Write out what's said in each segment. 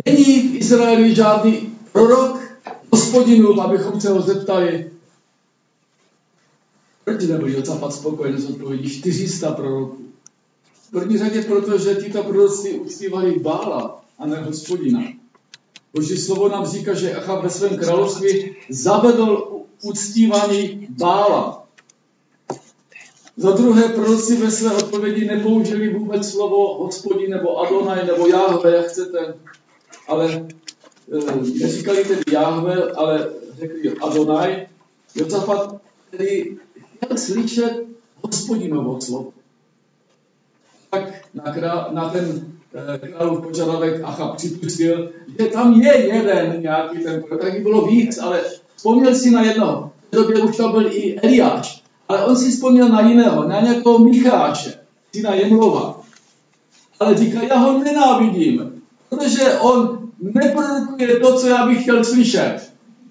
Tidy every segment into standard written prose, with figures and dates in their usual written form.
není v Izraeli žádný prorok Hospodinův, abychom se ho zeptali. Proč nebyl Jozafat spokojený s odpovědí 400 proroků? V první řadě proto, že tito proroci uctívali Bála a ne Hospodina. Boží slovo nám říká, že Achab ve svém království zavedl uctívání Bála. Za druhé, proroci ve své odpovědi nepoužili vůbec slovo Hospodin nebo Adonai nebo Jahve, jak chcete, ale neříkali tedy Jahve, ale řekli Adonai. Jozafat, který chtěl slyšet Hospodinovo slovo. Tak na ten králův požadavek Achab připustil, že tam je jeden nějaký ten prorok, taky bylo víc, ale vzpomněl si na jednoho. V době už to byl i Eliáš, ale on si vzpomněl na jiného, na nějakého Micháše, syna Jemlova. Ale říká, já ho nenávidím, protože on neprorokuje to, co já bych chtěl slyšet.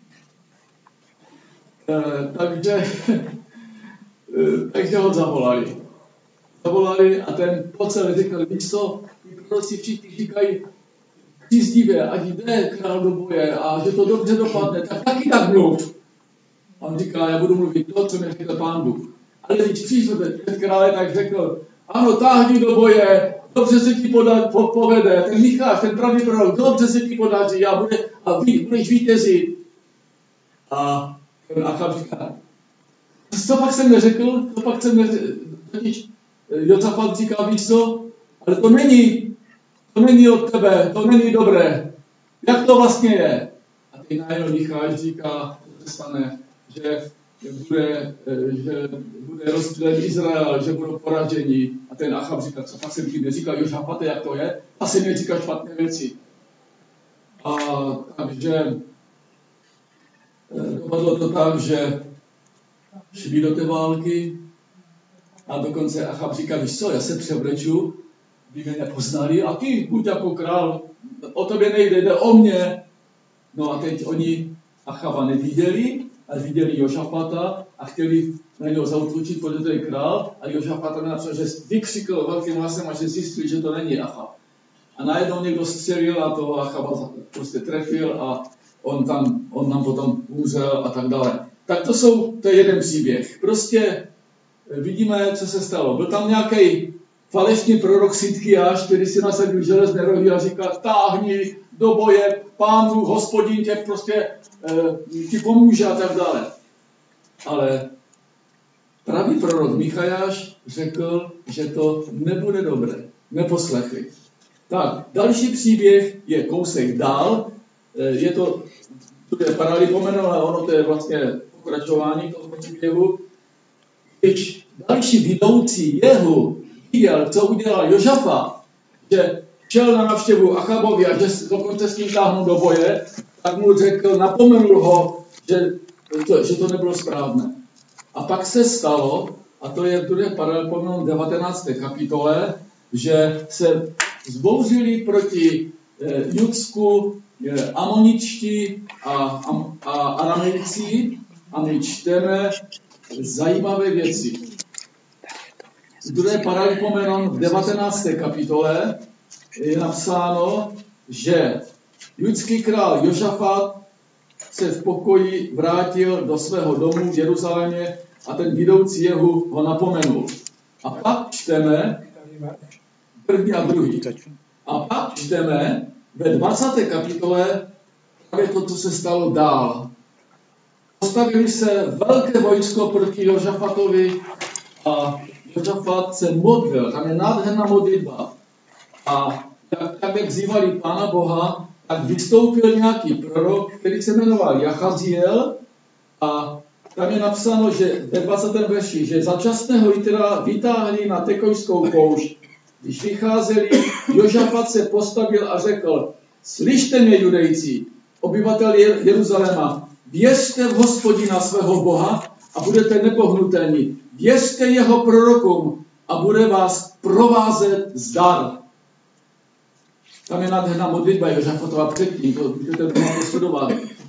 Takže ho zavolali. A ten pocel říkal, víš co, ty proroci všichni říkají přízdivě, ať jde král do boje a že to dobře dopadne, tak taky tak mluv. A on říká, já budu mluvit to, co mi řekl Pán Bůh. Ale když přišel ten krále, tak řekl, ano, táhni do boje, dobře se ti povede, ten Micháš, ten pravý prorok, dobře se ti podaří a budeš vítězit. A ten Achab říká, co pak jsem neřekl, Jozafat říká, víš co, ale to není od tebe, to není dobré. Jak to vlastně je? A teď najednou Micháš říká, že se stane, že bude rozdělen Izrael, že budou poraženi. A ten Achab říká, co pak jsem ti neříkal, Jozafate, jak to je? Asi mi říká špatné věci. A takže dopadlo to tak, že šli do té války a dokonce Achab říká, víš co, já se převleču, by mě nepoznali a ty buď jako král, o tobě nejde, jde o mě. No a teď oni Achaba neviděli, ale viděli Jozafata a chtěli na něho zaútočit, protože to je král a Jozafat tam napsal, že vykřikl velkým hlasem a že zjistil, že to není Achab. A najednou někdo střelil a toho Achaba prostě trefil a on tam potom umřel a tak dále. Tak to je jeden příběh. Prostě vidíme, co se stalo. Byl tam nějaký falešný prorok Sidkiáš, který si nasadil železné rohy a říkal, táhni do boje, Pán Bůh, Hospodin tě prostě ti pomůže a tak dále. Ale pravý prorok Michajáš řekl, že to nebude dobré. Neposlechli. Tak, další příběh je kousek dál. Je to paralipomen, ale ono to je vlastně pokračování toho příběhu. Když další vidoucí Jehu viděl, co udělal Jozafat, že šel na návštěvu Achabovi a že dokonce s ním táhnul do boje, tak mu řekl, napomenul ho, že to nebylo správné. A pak se stalo, a to je v 2. paralipomen 19. kapitole, že se vzbouřili proti Judsku Amoničtí a Aramejci a my čteme zajímavé věci. V 2. paralipomen v 19. kapitole je napsáno, že judský král Jozafat se v pokoji vrátil do svého domu v Jeruzalémě a ten vidoucí Jehu ho napomenul. A pak čteme, první a druhý. A pak čteme ve 20. kapitole právě to, co se stalo dál. Postavili se velké vojsko proti Jozafatovi a Jozafat se modlil. Tam je nádherná modlitba. A tak jak vzývali Pána Boha, tak vystoupil nějaký prorok, který se jmenoval Jachaziel a tam je napsáno, že ve 20. verši, že začasného lídra vytáhli na Tekojskou poušť. Když vycházeli, Jozafat se postavil a řekl, slyšte mě, Judejci, obyvatel Jeruzaléma, věřte v Hospodina svého Boha a budete nepohnutelní. Věřte jeho prorokům a bude vás provázet zdar. Tam je nádherná modlitba Jozafatova předtím, to můžete doma studovat.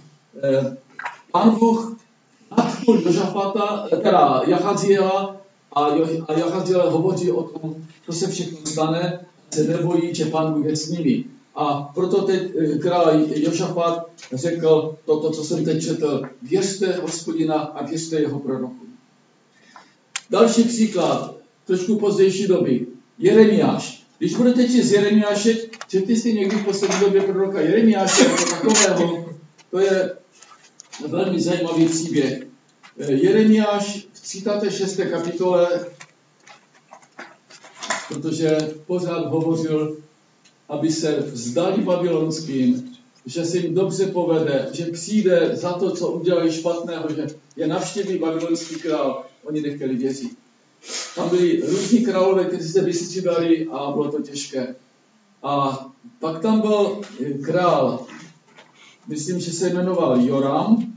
Pán Bůh nadchnul Jozafata, teda Jachaziela, a Jachaziel hovoří o tom, co se všechno stane, se nebojí, že Pán Bůh je s nimi. A proto teď král Jošafát řekl toto, co jsem teď četl. Věřte Hospodina a věřte jeho prorokům. Další příklad, trošku pozdější doby. Jeremiáš. Když budete číst Jeremiáše, četli jste někdy v poslední době proroka Jeremiáše jako takového, to je velmi zajímavý příběh. Jeremiáš v 36. kapitole, protože pořád hovořil, aby se vzdali babylonským, že se jim dobře povede, že přijde za to, co udělali špatného, že je navštěví babylonský král. Oni nechtěli věřit. Tam byli různí králové, kteří se vystřídali a bylo to těžké. A pak tam byl král, myslím, že se jmenoval Joram,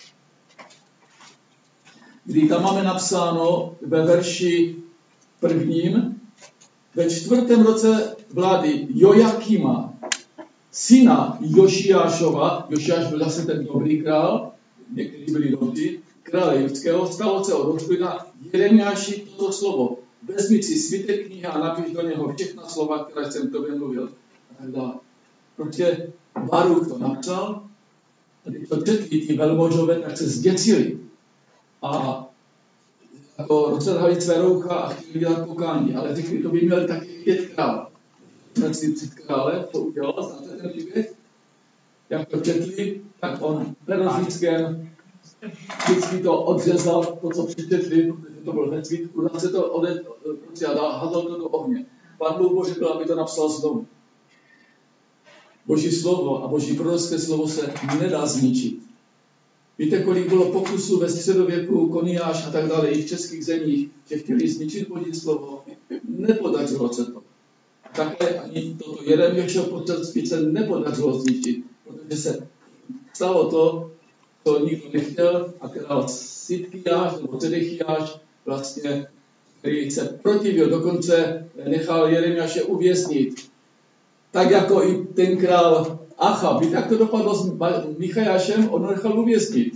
kdy tam máme napsáno ve verši 1. Ve 4. roce vlády Jojakima, syna Jošiášova, Jošiáš byl zase ten dobrý král, někteří byli dobří, krále judského, stalo se od Hospodina Jeremiáši toto slovo. Vezmi si svitek knihy a napiš do něho všechna slova, která jsem tobě mluvil. A tak dále. Protože Baruch to napsal, a když to četli ti velmožové, tak se zděsili. A jako roztrhali své roucha a chtěli dělat pokání. Ale řekli, to by měli taky 5 král. Měli 3 krále, to udělal, znáte ten příběh? Jak to četli, tak on perozíckém vždycky to odřezal, to, co přečetli, protože to byl hned svítku, zase to prostě a házal to do ohně. Pán Bůh řekl, aby to napsal znovu. Boží slovo a boží prorocké slovo se nedá zničit. Víte, kolik bylo pokusů ve středověku, Koniáš a tak dále, i v českých zemích, že chtěli zničit boží slovo? Nepodařilo se to. Také ani toto Jeremiášovo poselství se nepodařilo zničit, protože se stalo to, co nikdo nechtěl, a král Sidkiáš nebo Cedechiáš, vlastně, který se protivil, dokonce nechal Jeremiáše uvěznit. Tak jako i ten král Achab. Víte, jak to dopadlo s Michajášem? On ho nechal uvěznit.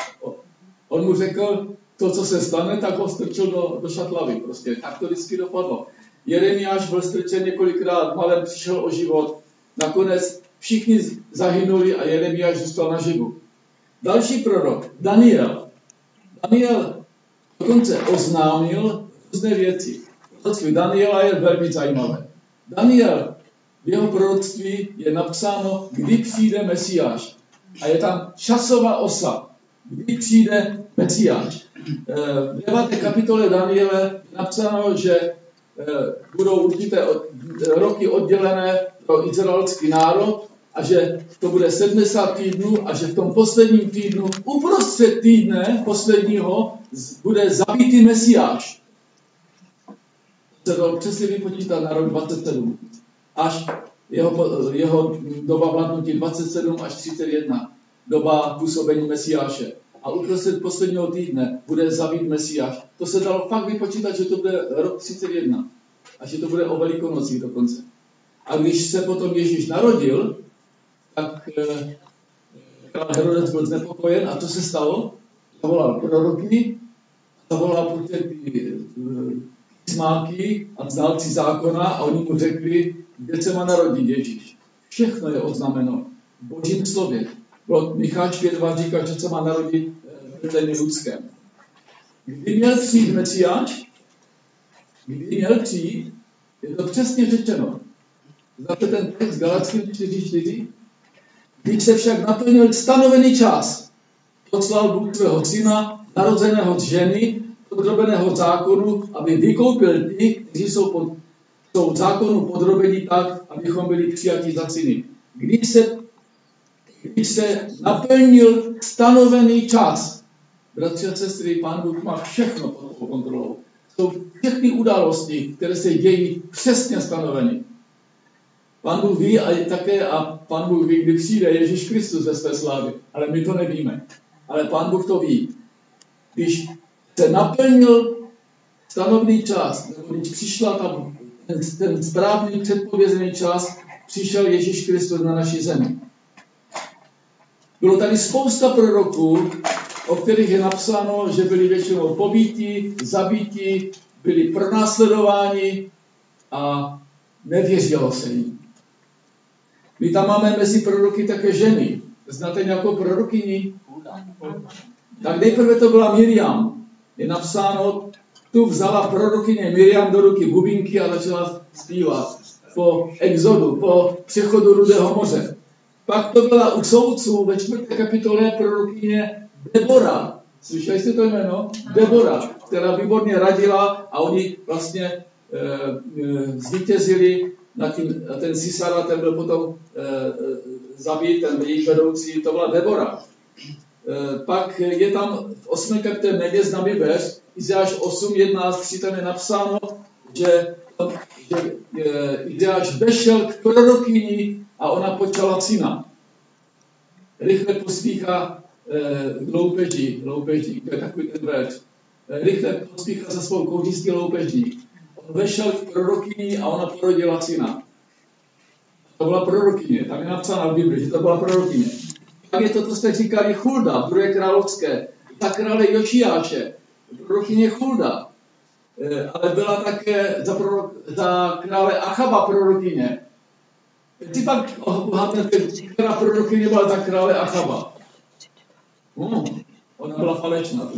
On mu řekl, to, co se stane, tak ho strčil do šatlavy. Prostě tak to vždycky dopadlo. Jeremiáš byl strčen několikrát, malem přišel o život. Nakonec všichni zahynuli a Jeremiáš zůstal naživu. Další prorok, Daniel. Daniel dokonce oznámil různé věci. Proroctví Daniela je velmi zajímavé. Daniel, v jeho proroctví je napsáno, kdy přijde Mesiáš. A je tam časová osa, kdy přijde Mesiáš. V 9. kapitole Daniele je napsáno, že budou určité roky oddělené pro izraelský národ a že to bude 70 týdnů a že v tom posledním týdnu, uprostřed týdne posledního, bude zabitý Mesiáš. To se dalo přesně vypočítat na rok 27. Až jeho doba vládnutí 27 až 31. Doba působení Mesiáše. A uprostřed posledního týdne bude zabít Mesiáš. To se dalo fakt vypočítat, že to bude rok 31. A že to bude o Velikonocích dokonce. A když se potom Ježíš narodil, tak král Herodes byl znepokojen. A co se stalo? Zavolal proroky, zavolal ty písmáky a znalci zákona a oni mu řekli, kde se má narodit Ježíš. Všechno je oznámeno v Božím slově. Micháš 5.2 říká, že se má narodit v Betlehemu Judském. Kdy měl přijít Mesiáš? Kdy měl přijít? Je to přesně řečeno. Znáte ten text Galackým 4.4? Když se však naplnil stanovený čas, poslal Bůh svého syna, narozeného z ženy, podrobeného zákonu, aby vykoupil ty, kteří jsou zákonu podrobení tak, abychom byli přijati za syny. Když se naplnil stanovený čas, bratři a sestry, Pán Bůh má všechno pod kontrolou. Jsou všechny události, které se dějí přesně stanoveny. Pán Bůh ví a Pán Bůh ví, kdy přijde Ježíš Kristus ze své slávy, ale my to nevíme. Ale Pán Bůh to ví. Když se naplnil stanovený čas, nebo když přišla ten správný předpovězený čas, přišel Ježíš Kristus na naši zemi. Bylo tady spousta proroků, o kterých je napsáno, že byli většinou pobíti, zabíti, byli pronásledováni a nevěřilo se jim. My tam máme mezi proroky také ženy. Znáte nějakou prorokyni? Tak nejprve to byla Miriam. Je napsáno, tu vzala prorokyně Miriam do ruky bubínky a začala zpívat po exodu, po přechodu Rudého moře. Pak to byla u soudců ve 4. kapitole prorokyně Debora. Slyšeli jste to jméno? Debora, která výborně radila a oni vlastně zvítězili na ten Sisara, ten byl potom zabít, ten jejich vedoucí, to byla Debora. Pak je tam v 8. kapitole Nedě z Nabibeř, Izajáš 8.11, tam je napsáno, že Izajáš vešel k prorokyni a ona počala syna. Rychle pospíchá k loupeží, to je takový ten verš. Rychle pospíchá za svou kouřistí loupeží. On vešel k prorokyni a ona porodila syna. To byla prorokyně, tam je napsáno v Bibli, že to byla prorokyně. Tak je to, co jste říkali, Hulda, v 2. královské, za krále Jošiáše, prorokyně Hulda, ale byla také za krále Achaba prorokyně. Ty pak ohádnete, která prorokyně byla za krále Achaba. Ona byla falešná.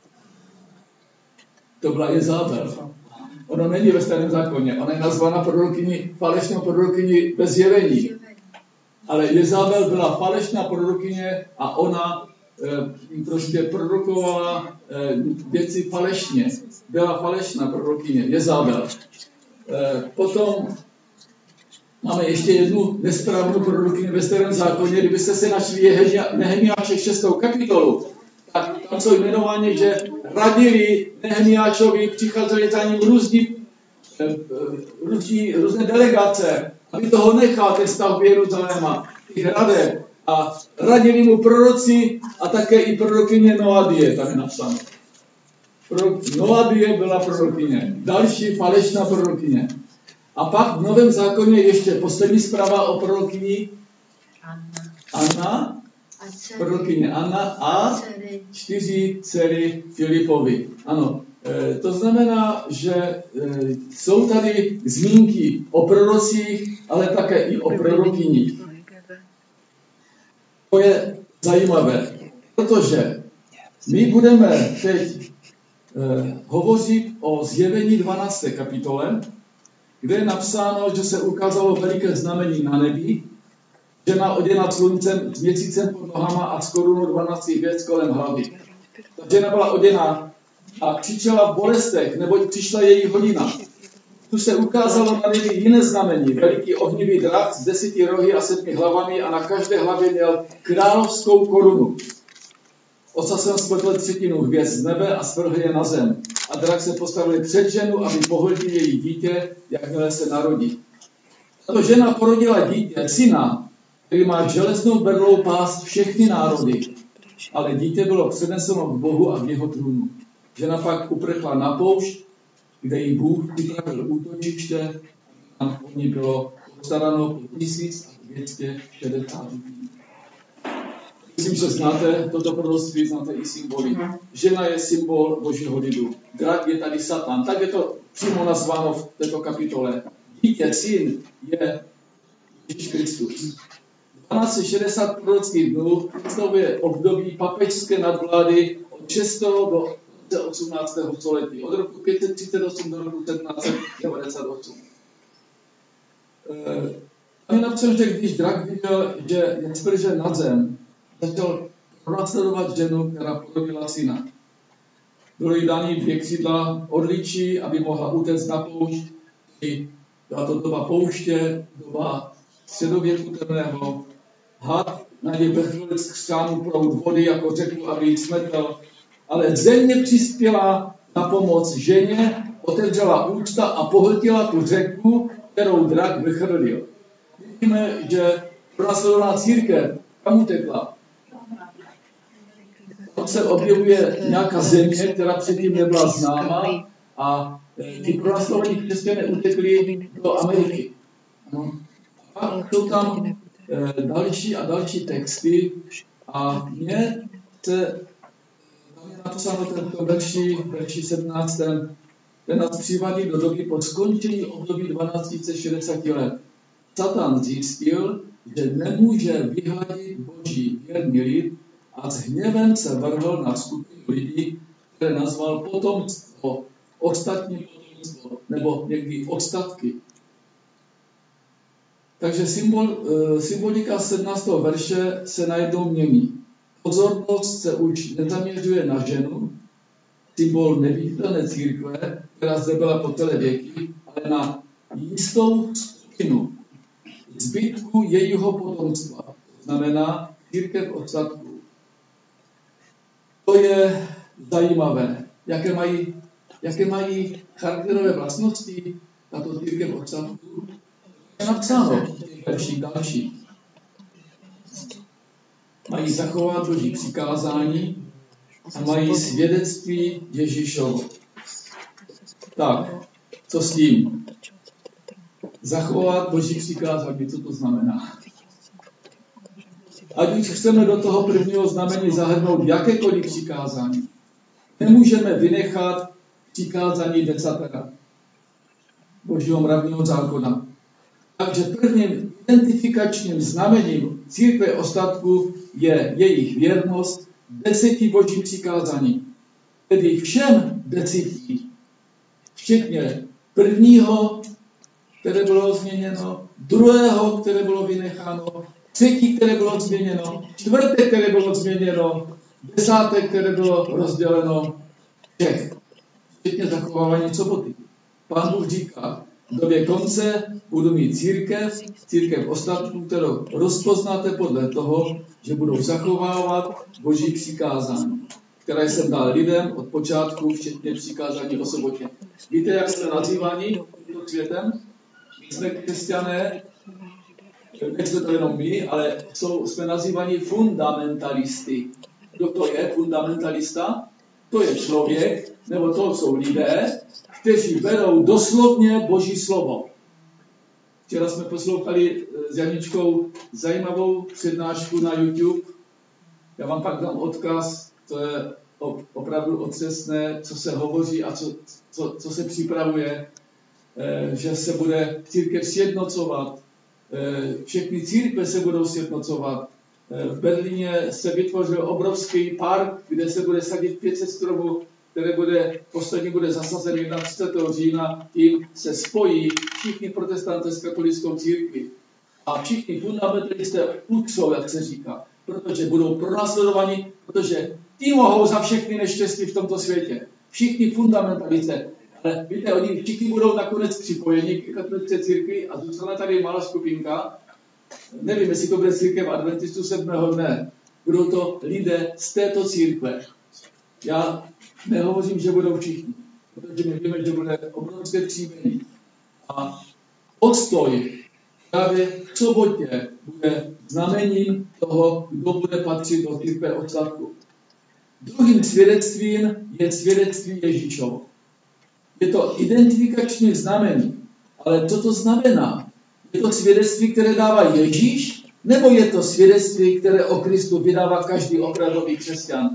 To byla Jezábel. Ona není ve Starém zákoně, ona je nazvána falešnou prorokyní bez zjevení. Ale Jezabel byla falešná prorokyně a ona prostě prorokovala věci falešně. Byla falešná prorokyně, Jezabel. Potom máme ještě jednu nesprávnou prorokyni ve Starém zákoně. Kdybyste se našli Nehemiáše 6. kapitolu, tak tam jsou jmenováni, že radili Nehemiášovi, přicházeli za ním různé delegace, aby toho nechal té stavbě Jeruzaléma, těch hradeb. A radili mu proroci a také i prorokyně Noadie, tam je napsáno. Noadie byla prorokyně, další falešná prorokyně. A pak v Novém zákoně ještě poslední zpráva o prorokyni Anna, prorokyně Anna a 4 dcery Filipovi. Ano, to znamená, že jsou tady zmínky o prorocích, ale také i o prorokyních. To je zajímavé, protože my budeme teď hovořit o Zjevení 12. kapitole, kde je napsáno, že se ukázalo veliké znamení na nebi, žena oděna sluncem, s měsícem pod nohama a s korunou 12 hvězd kolem hlavy. Ta žena byla oděna a křičela v bolestech, neboť přišla její hodina. Tu se ukázalo na nebi jiné znamení, veliký ohnivý drak s 10 rohy a 7 hlavami a na každé hlavě měl královskou korunu. Ocasem spletl 3 hvězd z nebe a svrhl je na zem. A drak se postavil před ženu, aby pohltil její dítě, jakmile se narodí. Tato žena porodila dítě, syna, který má železnou berlou pást všechny národy. Ale dítě bylo přeneseno k Bohu a k jeho trůnu. Žena pak uprchla na poušť, kde jí Bůh připravil útočiště, a pod ní bylo postaráno po 1260 lidí. Myslím, že znáte toto proroctví, znáte i symboly. Žena je symbol Božího lidu. Drak je tady Satan. Tak je to přímo nazváno v této kapitole. Dítě, syn je Ježíš Kristus. 1260 prorockých dnů představuje období papežské nadvlády od 6. do 18. století. Od roku 538 do roku 1798. Tam je napsáno, že když drak viděl, že je spržen nad zem, začal pronásledovat ženu, která porodila syna. Bylo jí daný 2 křídla orličí, aby mohla utéct na poušť. Byla to doba pouště, doba středověku temného. Had na něj vrchl z křánu proud vody jako řeku, aby ji smetl. Ale země přispěla na pomoc ženě, otevřela ústa a pohltila tu řeku, kterou drak vychrlil. Vidíme, že pronásledovaná církev kam utekla. Tam se objevuje nějaká země, která předtím nebyla známa a ty pronásledovaní křesťané utekli do Ameriky. No. A jsou tam další a další texty a mně se napsáno tento verši 17. Ten nás přivádí do doby po skončení období 1260 let. Satan zjistil, že nemůže vyhladit Boží věrný lid a s hněvem se vrhl na skupinu lidí, které nazval potomstvo, ostatní potomstvo, nebo někdy ostatky. Takže symbolika 17. verše se najednou mění. Pozornost se už nezaměřuje na ženu, symbol neviditelné církve, která zde byla po celé věky, ale na jistou skupinu zbytku jejího potomstva. To znamená církev ostatků. To je zajímavé. Jaké mají charakterové vlastnosti tato církev ostatků? Je napsáno v těch verších dalších. Mají zachovat Boží přikázání a mají svědectví Ježíšovo. Tak, co s tím? Zachovat Boží přikázání, co to znamená? Ať už chceme do toho prvního znamení zahrnout jakékoliv přikázání, nemůžeme vynechat přikázání desatera Božího mravního zákona. Takže prvním identifikačním znamením církve ostatků je jejich věrnost 10 Božím přikázání. Tedy všem 10, včetně prvního, které bylo změněno, druhého, které bylo vynecháno, třetí, které bylo změněno, čtvrté, které bylo změněno, desáté, které bylo rozděleno, všech, včetně zachovávání soboty. Pán Bůh říká, v době konce budu mít církev ostatků, kterou rozpoznáte podle toho, že budou zachovávat Boží přikázání, které jsem dal lidem od počátku, včetně přikázání o sobotě. Víte, jak jsme nazýváni tímto světem? My jsme křesťané, nejsme to jenom my, ale jsme nazýváni fundamentalisty. Kdo to je fundamentalista? To je člověk, nebo to jsou lidé, kteří berou doslovně Boží slovo. Včera jsme poslouchali s Janičkou zajímavou přednášku na YouTube. Já vám pak dám odkaz, to je opravdu otřesné, co se hovoří a co se připravuje, že se bude církev sjednocovat. Všechny církve se budou sjednocovat. V Berlíně se vytvořil obrovský park, kde se bude sadit 500 stromů, poslední bude zasazen 31. října, tím se spojí všichni protestanté s katolickou církví. A všichni fundamentalisté utřou, jak se říká, protože budou pronásledovaní, protože ti mohou za všechny neštěstí v tomto světě. Všichni fundamentalisté. Ale víte, oni všichni budou nakonec připojeni k katolické církvi a zůstane tady malá skupinka. Nevím, jestli to bude církev adventistů 7. dne. Budou to lidé z této církve. Já nehovořím, že budou všichni, protože my víme, že bude obrovské příjmení. A postoj právě v sobotě bude znamením toho, kdo bude patřit do církve ostatku. Druhým svědectvím je svědectví Ježíšovo. Je to identifikační znamení. Ale co to znamená? Je to svědectví, které dává Ježíš, nebo je to svědectví, které o Kristu vydává každý opravdový křesťan?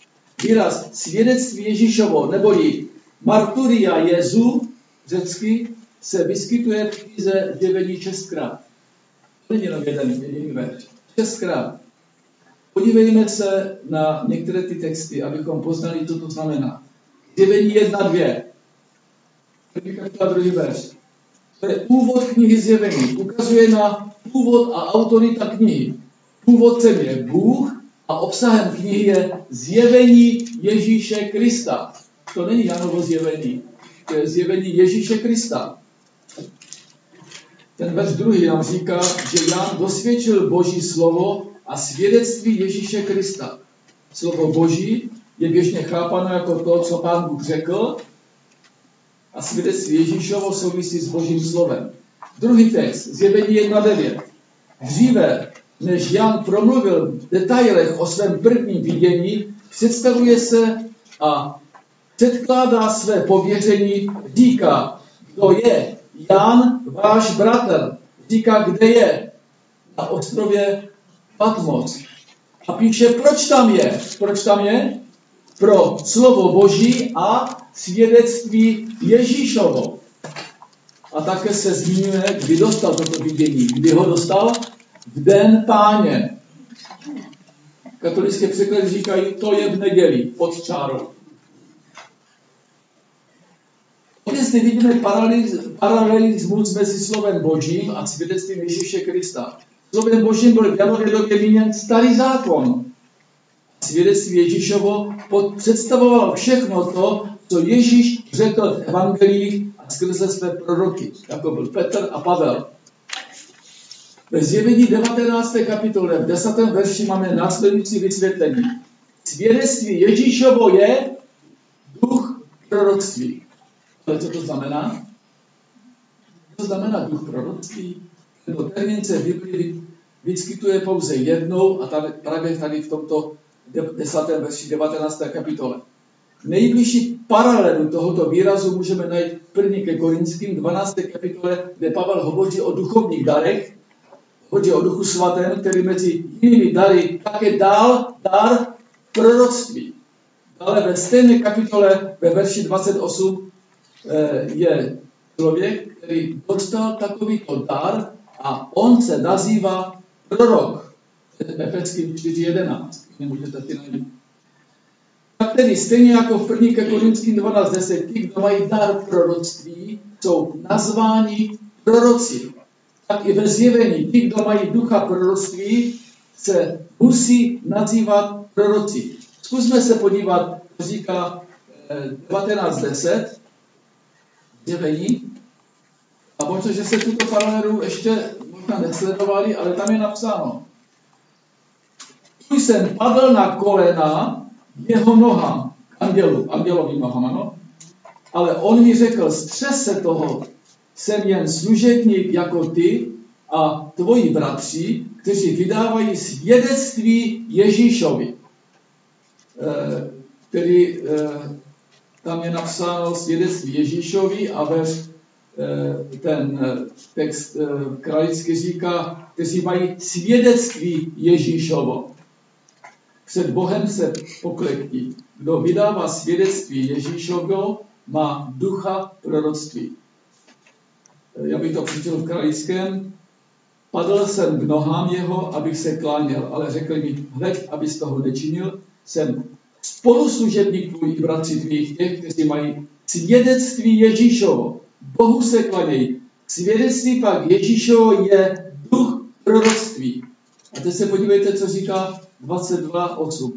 Výraz svědectví Ježíšovo, neboli marturia Jezu, řecky, se vyskytuje v knize Zjevení 6krát. To není jenom jeden jediný verš. 6krát. Podívejme se na některé ty texty, abychom poznali, co to znamená. Zjevení 1:2. První kapitola, druhý verš. To je úvod knihy Zjevení. Ukazuje na původ a autorita knihy. Původcem je Bůh a obsahem knihy je zjevení Ježíše Krista. To není Janovo zjevení. To je zjevení Ježíše Krista. Ten verš 2 nám říká, že Jan dosvědčil Boží slovo a svědectví Ježíše Krista. Slovo Boží je běžně chápáno jako to, co Pán Bůh řekl, a svědectví Ježíšovo souvisí s Božím slovem. Druhý text, Zjevení 1:9. Dříve, než Jan promluvil v detailech o svém prvním vidění, představuje se a předkládá své pověření, říká, kdo je Jan, váš bratr. Říká, kde je? Na ostrově Patmos. A píše, proč tam je? Proč tam je? Pro slovo Boží a svědectví Ježíšovo. A také se zmiňuje, kdy dostal toto vidění. Kdy ho dostal? v den Páně. Katolické překlady říkají, to je v neděli, pod čárou. Opět zde vidíme paralelismus mezi slovem Božím a svědectvím Ježíše Krista. Slovem Božím byl v Janově době míněn starý zákon. Svědectví Ježíšovo představovalo všechno to, co Ježíš řekl v evangelích a skrze své proroky, jako byl Petr a Pavel. Ve Zjevení 19. kapitole v 10. verši máme následující vysvětlení. Svědectví Ježíšovo je duch proroctví. Ale co to znamená? Co znamená duch proroctví? Tento termín se v Biblii vyskytuje pouze jednou a právě tady v tomto 10. verši 19. kapitole. Nejbližší paralelu tohoto výrazu můžeme najít v 1. Korinským 12. kapitole, kde Pavel hovoří o duchovních darech, hovoří o duchu svatém, který mezi jinými dary také dal dar proroctví. Ale ve stejné kapitole ve verši 28 je člověk, který dostal takovýto dar a on se nazývá prorok. Efeským 4.11. Nemůžete ty najít. Tak tedy stejně jako v 1. Korinským 12.10, ti, kdo mají dar proroctví, jsou nazváni proroci. Tak i ve Zjevení, ti, kdo mají ducha proroctví, se musí nazývat proroci. Zkusme se podívat, co říká 19.10 Zjevení. A možná, že se tuto paralelu ještě možná nesledovali, ale tam je napsáno. Tu jsem padl na kolena jeho nohám, andělovým nohám, ano? Ale on mi řekl, střes se toho, jsem jen služebník jako ty a tvoji bratři, kteří vydávají svědectví Ježíšovi. Který tam je napsáno svědectví Ježíšovi a ten text kralický říká, kteří mají svědectví Ježíšovo. Před Bohem se poklekní. Kdo vydává svědectví Ježíšovo, má ducha proroctví. Já bych to přečetl v kralickém. Padl jsem k nohám jeho, abych se kláněl, ale řekl mi, hleď, abys toho nečinil, jsem spoluslužebník tvůj, bratři tvých, těch, kteří mají svědectví Ježíšovo. Bohu se klanějí. Svědectví pak Ježíšovo je duch proroctví. A teď se podívejte, co říká 22.8.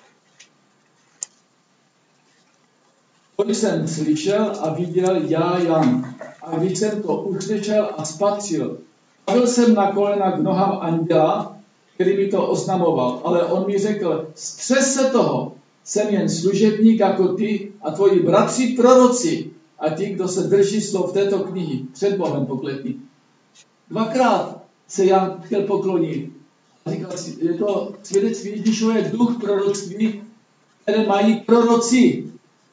To jsem slyšel a viděl já Jan. A když jsem to uslyšel a spatřil, padl jsem na kolena k nohám anděla, který mi to oznamoval. Ale on mi řekl, střes se toho, jsem jen služebník jako ty a tvoji bratři proroci a ti, kdo se drží slov této knihy, před Bohem poklekni. Dvakrát se Jan chtěl poklonit. A říkal, je to svědectví Ježíšové duch proroctví, které mají proroci.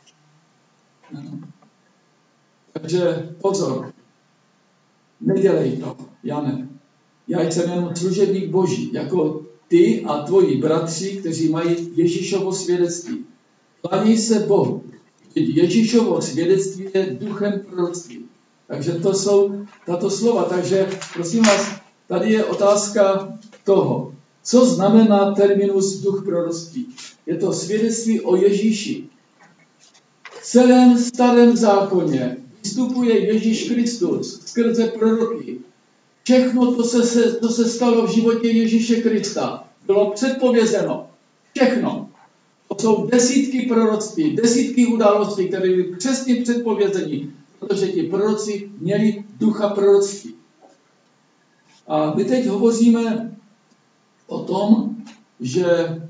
Takže pozor, nedělej to, Jane. Já jsem jen služebník Boží, jako ty a tvoji bratři, kteří mají Ježíšovo svědectví. Klaněj se Bohu. Ježíšovo svědectví je duchem proroctví. Takže to jsou tato slova. Takže prosím vás, tady je otázka toho, co znamená terminus duch proroctví. Je to svědectví o Ježíši. V celém starém zákoně vystupuje Ježíš Kristus skrze proroky. Všechno, co se stalo v životě Ježíše Krista, bylo předpovězeno. Všechno. To jsou desítky proroctví, desítky událostí, které byly přesně předpovězení, protože ti proroci měli ducha proroctví. A my teď hovoříme o tom, že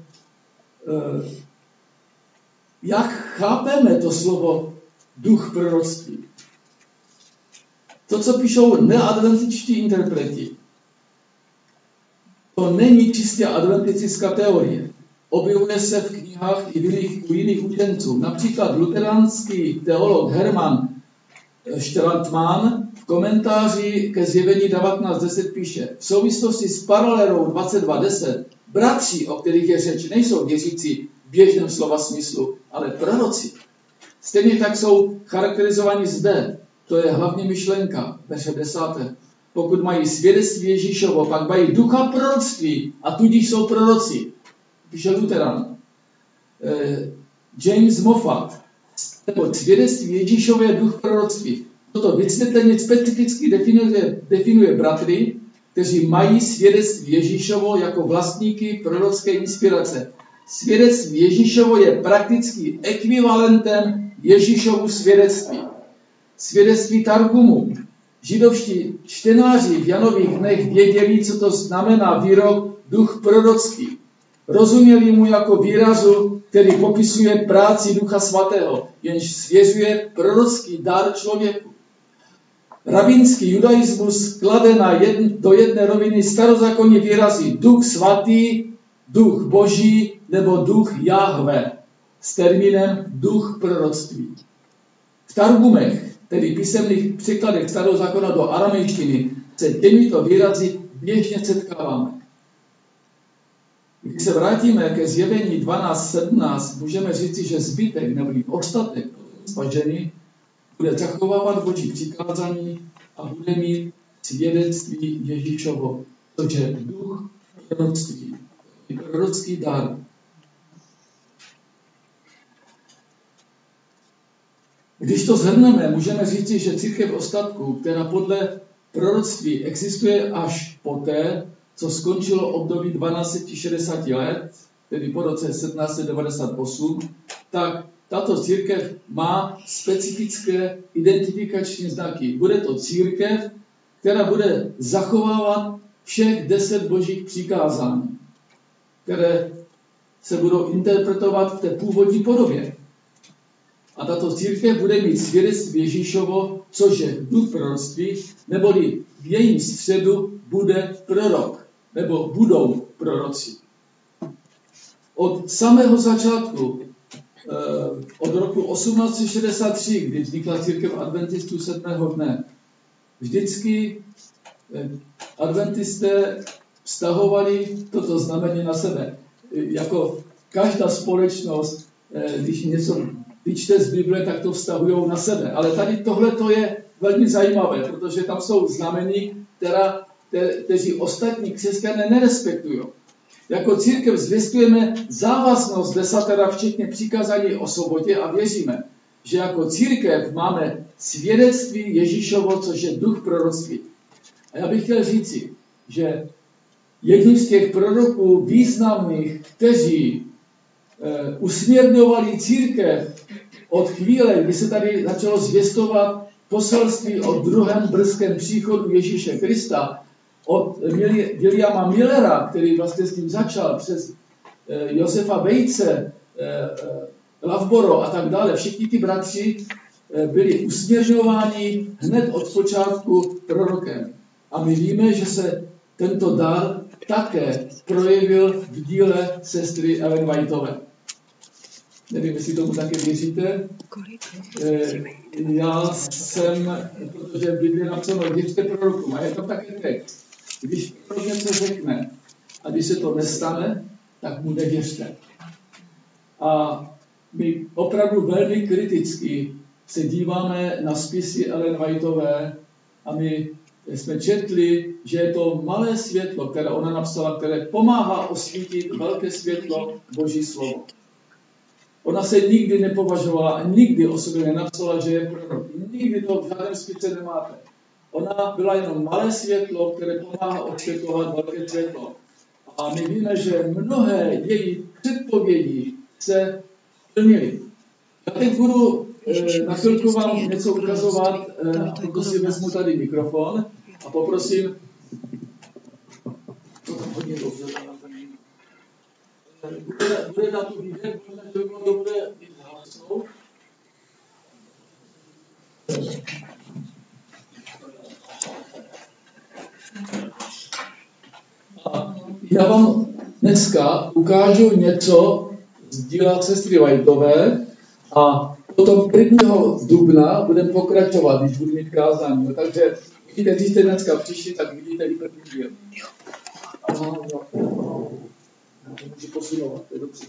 jak chápeme to slovo duch proroctví. To, co píšou neadventičtí interpreti, to není čistě adventistická teorie. Objevuje se v knihách i u jiných učenců. Například luteránský teolog Hermann Strandmann v komentáři ke Zjevení 19.10 píše, v souvislosti s paralelou 22.10 bratři, o kterých je řeč, nejsou věřící v běžném slova smyslu, ale proroci. Stejně tak jsou charakterizováni zde. To je hlavní myšlenka, verše 10. pokud mají svědectví Ježíšovo, pak mají ducha proroctví a tudíž jsou proroci. Píše Lutheran. James Moffat. Svědectví Ježíšové je duch proroctví. Toto vysvětlení specificky definuje bratry, kteří mají svědectví Ježíšovo jako vlastníky prorocké inspirace. Svědectví Ježíšovo je prakticky ekvivalentem Ježíšovu svědectví. Svědectví Targumu. Židovští čtenáři v Janových dnech věděli, co to znamená výrok duch prorocký. Rozuměli mu jako výrazu, který popisuje práci Ducha Svatého, jenž svěřuje prorocký dar člověku. Rabínský judaismus klade do jedné roviny starozákonní výrazy duch svatý, duch boží nebo duch Jahve s termínem duch proroctví. V Targumech, tedy písemných překladech starého zákona do aramejštiny, se těmito výrazy běžně setkáváme. Když se vrátíme ke Zjevení 12.17, můžeme říci, že zbytek nebo ostatek spažený bude zachovávat Boží přikázání a bude mít svědectví Ježíšovo, což je duch proroctví, prorocký dar. Když to shrneme, můžeme říci, že církev ostatků, která podle proroctví existuje až poté, co skončilo období 1260 let, tedy po roce 1798, tak tato církev má specifické identifikační znaky. Bude to církev, která bude zachovávat všech 10 božích přikázání, které se budou interpretovat v té původní podobě. A tato církev bude mít svědectví Ježíšovo, což je duch proroctví, neboli v jejím středu bude prorok, nebo budou proroci. Od samého začátku, od roku 1863, kdy vznikla církev adventistů 7. dne, vždycky adventisté vztahovali toto znamení na sebe. Jako každá společnost, když něco vyčte z Bible, tak to vztahují na sebe. Ale tady tohle to je velmi zajímavé, protože tam jsou znamení, kteří ostatní křesťané nerespektují. Jako církev zvěstujeme závaznost desatera, včetně přikázání o sobotě a věříme, že jako církev máme svědectví Ježíšovo, což je duch proroctví. A já bych chtěl říci, že jedním z těch proroků významných, kteří usměrňovali církev od chvíle, kdy se tady začalo zvěstovat poselství o druhém brzkém příchodu Ježíše Krista, od Williama Millera, který vlastně s tím začal, přes Josefa Vejce, Lavboro a tak dále. Všichni ty bratři byli usměrňováni hned od počátku prorokem. A my víme, že se tento dar také projevil v díle sestry Ellen Whiteové. Nevím, jestli tomu také věříte. Já jsem, protože v Biblii napsáno, věřte prorokům, a je tam také text. Když prorok něco řekne a když se to nestane, tak mu nevěřte. A my opravdu velmi kriticky se díváme na spisy Ellen Whiteové a my jsme četli, že je to malé světlo, které ona napsala, které pomáhá osvítit velké světlo Boží slovo. Ona se nikdy nepovažovala a nikdy o sobě nenapsala, že je prorok. Nikdy to v žádném spise nemáte. Ona byla jenom malé světlo, které pomáhá osvětlovat velké světlo. A my víme, že mnohé její předpovědi se plnily. Já teď budu na chvilku vám něco ukazovat, a proto si vezmu tady mikrofon a poprosím, hodně dobře, bude na tu výdech, možná, že by bylo dobré i zhasnout. A já vám dneska ukážu něco z díla sestry Whiteové a potom 1. dubna budeme pokračovat, když budu mít kázání. Takže když jste dneska přišli, tak vidíte i první díl. Můžu posunovat, to je dobře.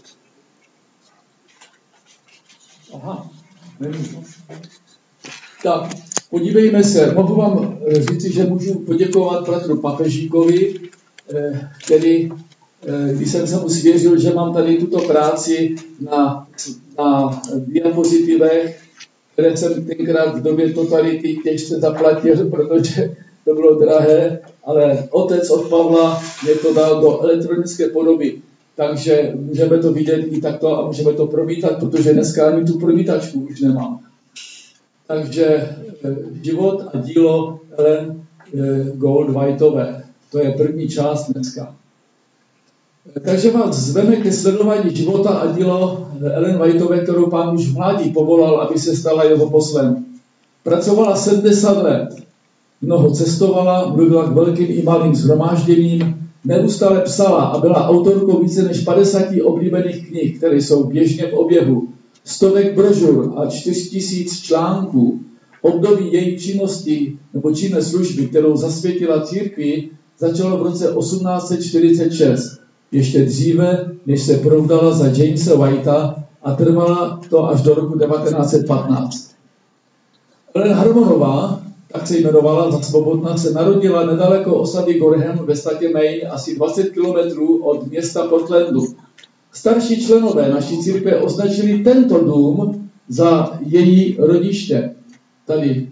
Aha, nevím. Tak, Podívejme se, mohu vám říci, že můžu poděkovat bratru Papežíkovi, který, když jsem se mu svěřil, že mám tady tuto práci na diapozitivech, které jsem tenkrát v době totality těžce zaplatil, protože to bylo drahé, ale otec od Pavla mě to dal do elektronické podoby, takže můžeme to vidět i takto a můžeme to promítat, protože dneska ani tu promítačku už nemám. Takže život a dílo Ellen Goldwhiteové. To je první část dneska. Takže vás zveme ke sledování života a dílo Ellen Whiteové, kterou Pán už v mládí povolal, aby se stala jeho poslem. Pracovala 70 let. Mnoho cestovala, mluvila k velkým i malým shromážděním, neustále psala a byla autorkou více než 50 oblíbených knih, které jsou běžně v oběhu, stovek brožur a 4000 článků. Období její činnosti nebo činné služby, kterou zasvětila církvi, začalo v roce 1846. Ještě dříve, než se provdala za Jamesa Whitea a trvala to až do roku 1915. Ellen Harmonová, tak se jmenovala, za svobodná, se narodila nedaleko osady Gorham ve státě Maine, asi 20 kilometrů od města Portlandu. Starší členové naší církve označili tento dům za její rodiště. Tady.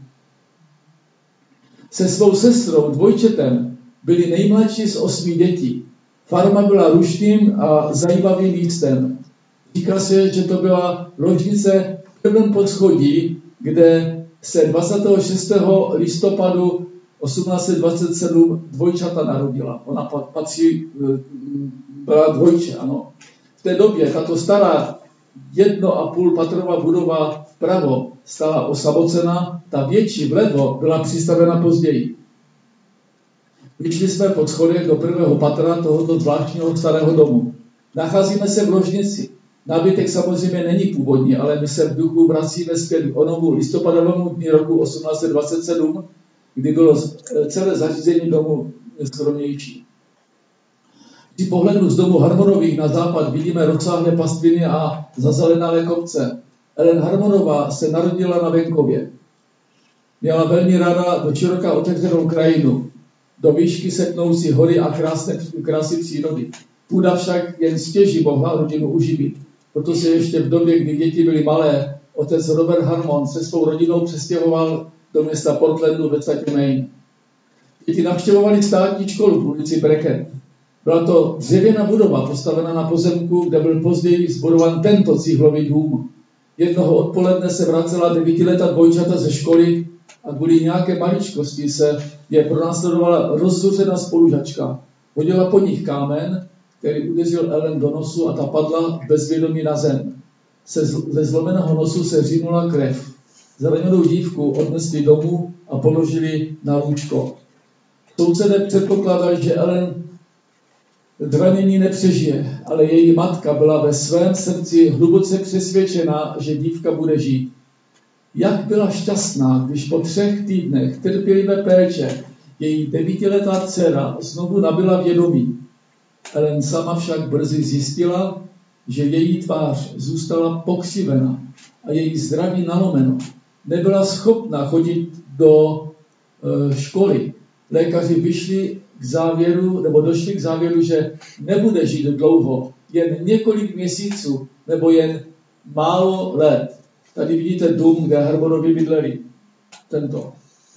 Se svou sestrou, dvojčetem, byli nejmladší z 8 dětí. Farma byla rušným a zajímavým místem. Říká se, že to byla ložnice v prvním podschodí, kde se 26. listopadu 1827 dvojčata narodila. Ona byla dvojče, ano. V té době tato stará 1,5 patrová budova vpravo stala osamocená, ta větší vlevo byla přistavena později. Vyšli jsme po schodech do prvého patra tohoto zvláštního starého domu. Nacházíme se v ložnici. Nábytek samozřejmě není původní, ale my se v duchu vracíme zpět k onomu listopadovému dní roku 1827, kdy bylo celé zařízení domu skromnější. Při pohledu z domu Harmonových na západ vidíme rozsáhlé pastviny a zazelenalé kopce. Ellen Harmonová se narodila na venkově. Měla velmi ráda do široká otevřenou krajinu, do výšky setnoucí hory a krásy přírody. Půda však jen stěží mohla rodinu uživit. Proto se ještě v době, kdy děti byly malé, otec Robert Harmon se svou rodinou přestěhoval do města Portlandu ve státě Maine. Děti navštěvovali státní školu v ulici Brackett. Byla to dřevěná budova postavená na pozemku, kde byl později zbudován tento cihlový dům. Jednoho odpoledne se vracela 9letá dvojčata ze školy a kvůli nějaké maličkosti se je pronásledovala rozzuřená spolužačka. Hodila po nich kámen, který udeřil Ellen do nosu a ta padla bezvědomí na zem. Ze zlomeného nosu se řínula krev. Zraněnou dívku odnesli domů a položili na lůžko. Soudce předpokládal, že Ellen zranění nepřežije, ale její matka byla ve svém srdci hluboce přesvědčena, že dívka bude žít. Jak byla šťastná, když po 3 týdnech trpělivé péče její 9letá dcera znovu nabyla vědomí. Ellen sama však brzy zjistila, že její tvář zůstala pokřivena a její zdraví nalomeno. Nebyla schopna chodit do školy. Lékaři došli k závěru, že nebude žít dlouho, jen několik měsíců nebo jen málo let. Tady vidíte dům, kde Harmonovi bydleli. Tento.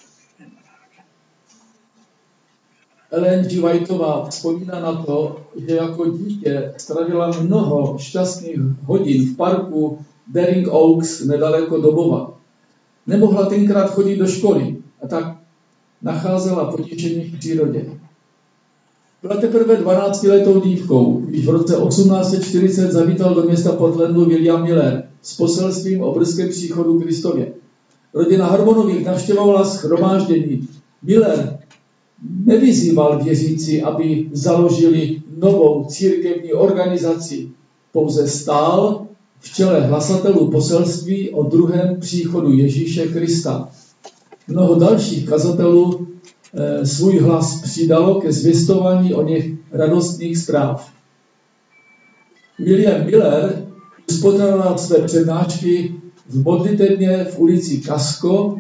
Ellen G. Whiteová vzpomíná na to, že jako dítě strávila mnoho šťastných hodin v parku Daring Oaks nedaleko domova. Nemohla tenkrát chodit do školy a tak nacházela potěšení v přírodě. Byla teprve 12letou dívkou, když v roce 1840 zavítal do města Portlandu William Miller s poselstvím o brzkém příchodu Kristově. Rodina Harmonových navštěvovala shromáždění. Miller nevyzýval věřící, aby založili novou církevní organizaci. Pouze stál v čele hlasatelů poselství o druhém příchodu Ježíše Krista. Mnoho dalších kazatelů svůj hlas přidalo ke zvěstování o něch radostných zpráv. William Miller uspořádal své přednášky v modlitebně v ulici Casco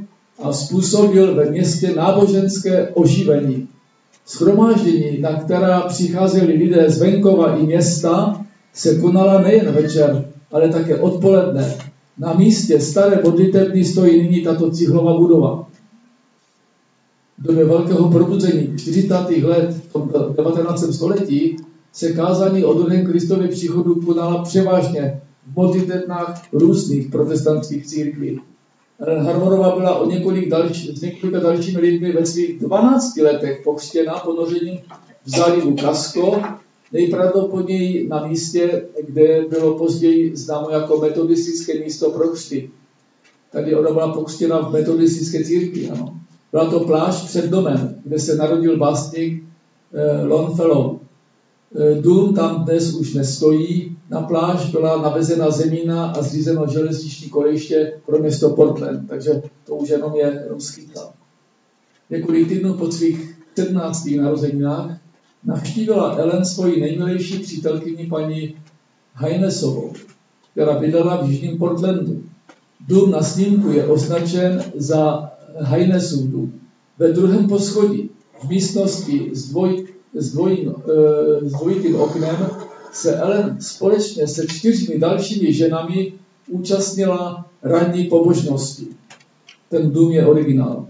a způsobil ve městě náboženské oživení. Shromáždění, na která přicházeli lidé z venkova i města, se konala nejen večer, ale také odpoledne. Na místě staré modlitebny stojí nyní tato cihlová budova. V době velkého probuzení 40. let v 19. století se kázání o druhém Kristově příchodu konala převážně v modlitebnách různých protestantských církví. Ellen Harmonová byla s několika dalšími lidmi ve svých 12 letech pokřtěna ponořením v zálivu Casco, nejpravděpodobněji na místě, kde bylo později známo jako metodistické místo pro křty. Tady ona byla pokřtěna v metodistické církvi. Ano. Byla to pláž před domem, kde se narodil básník Longfellow. Dům tam dnes už nestojí, na pláž byla navezena zemína a zřízeno železniční kolejiště pro město Portland, takže to už jenom je rozchytal. Několik týdnů po svých 17. narozeninách navštívila Ellen svoji nejmilejší přítelkyni paní Heinesovou, která bydlela v jižním Portlandu. Dům na snímku je označen za Heinesův dům. Ve druhém poschodí v místnosti s dvojitým oknem se Ellen společně se 4 dalšími ženami účastnila ranní pobožnosti. Ten dům je originál.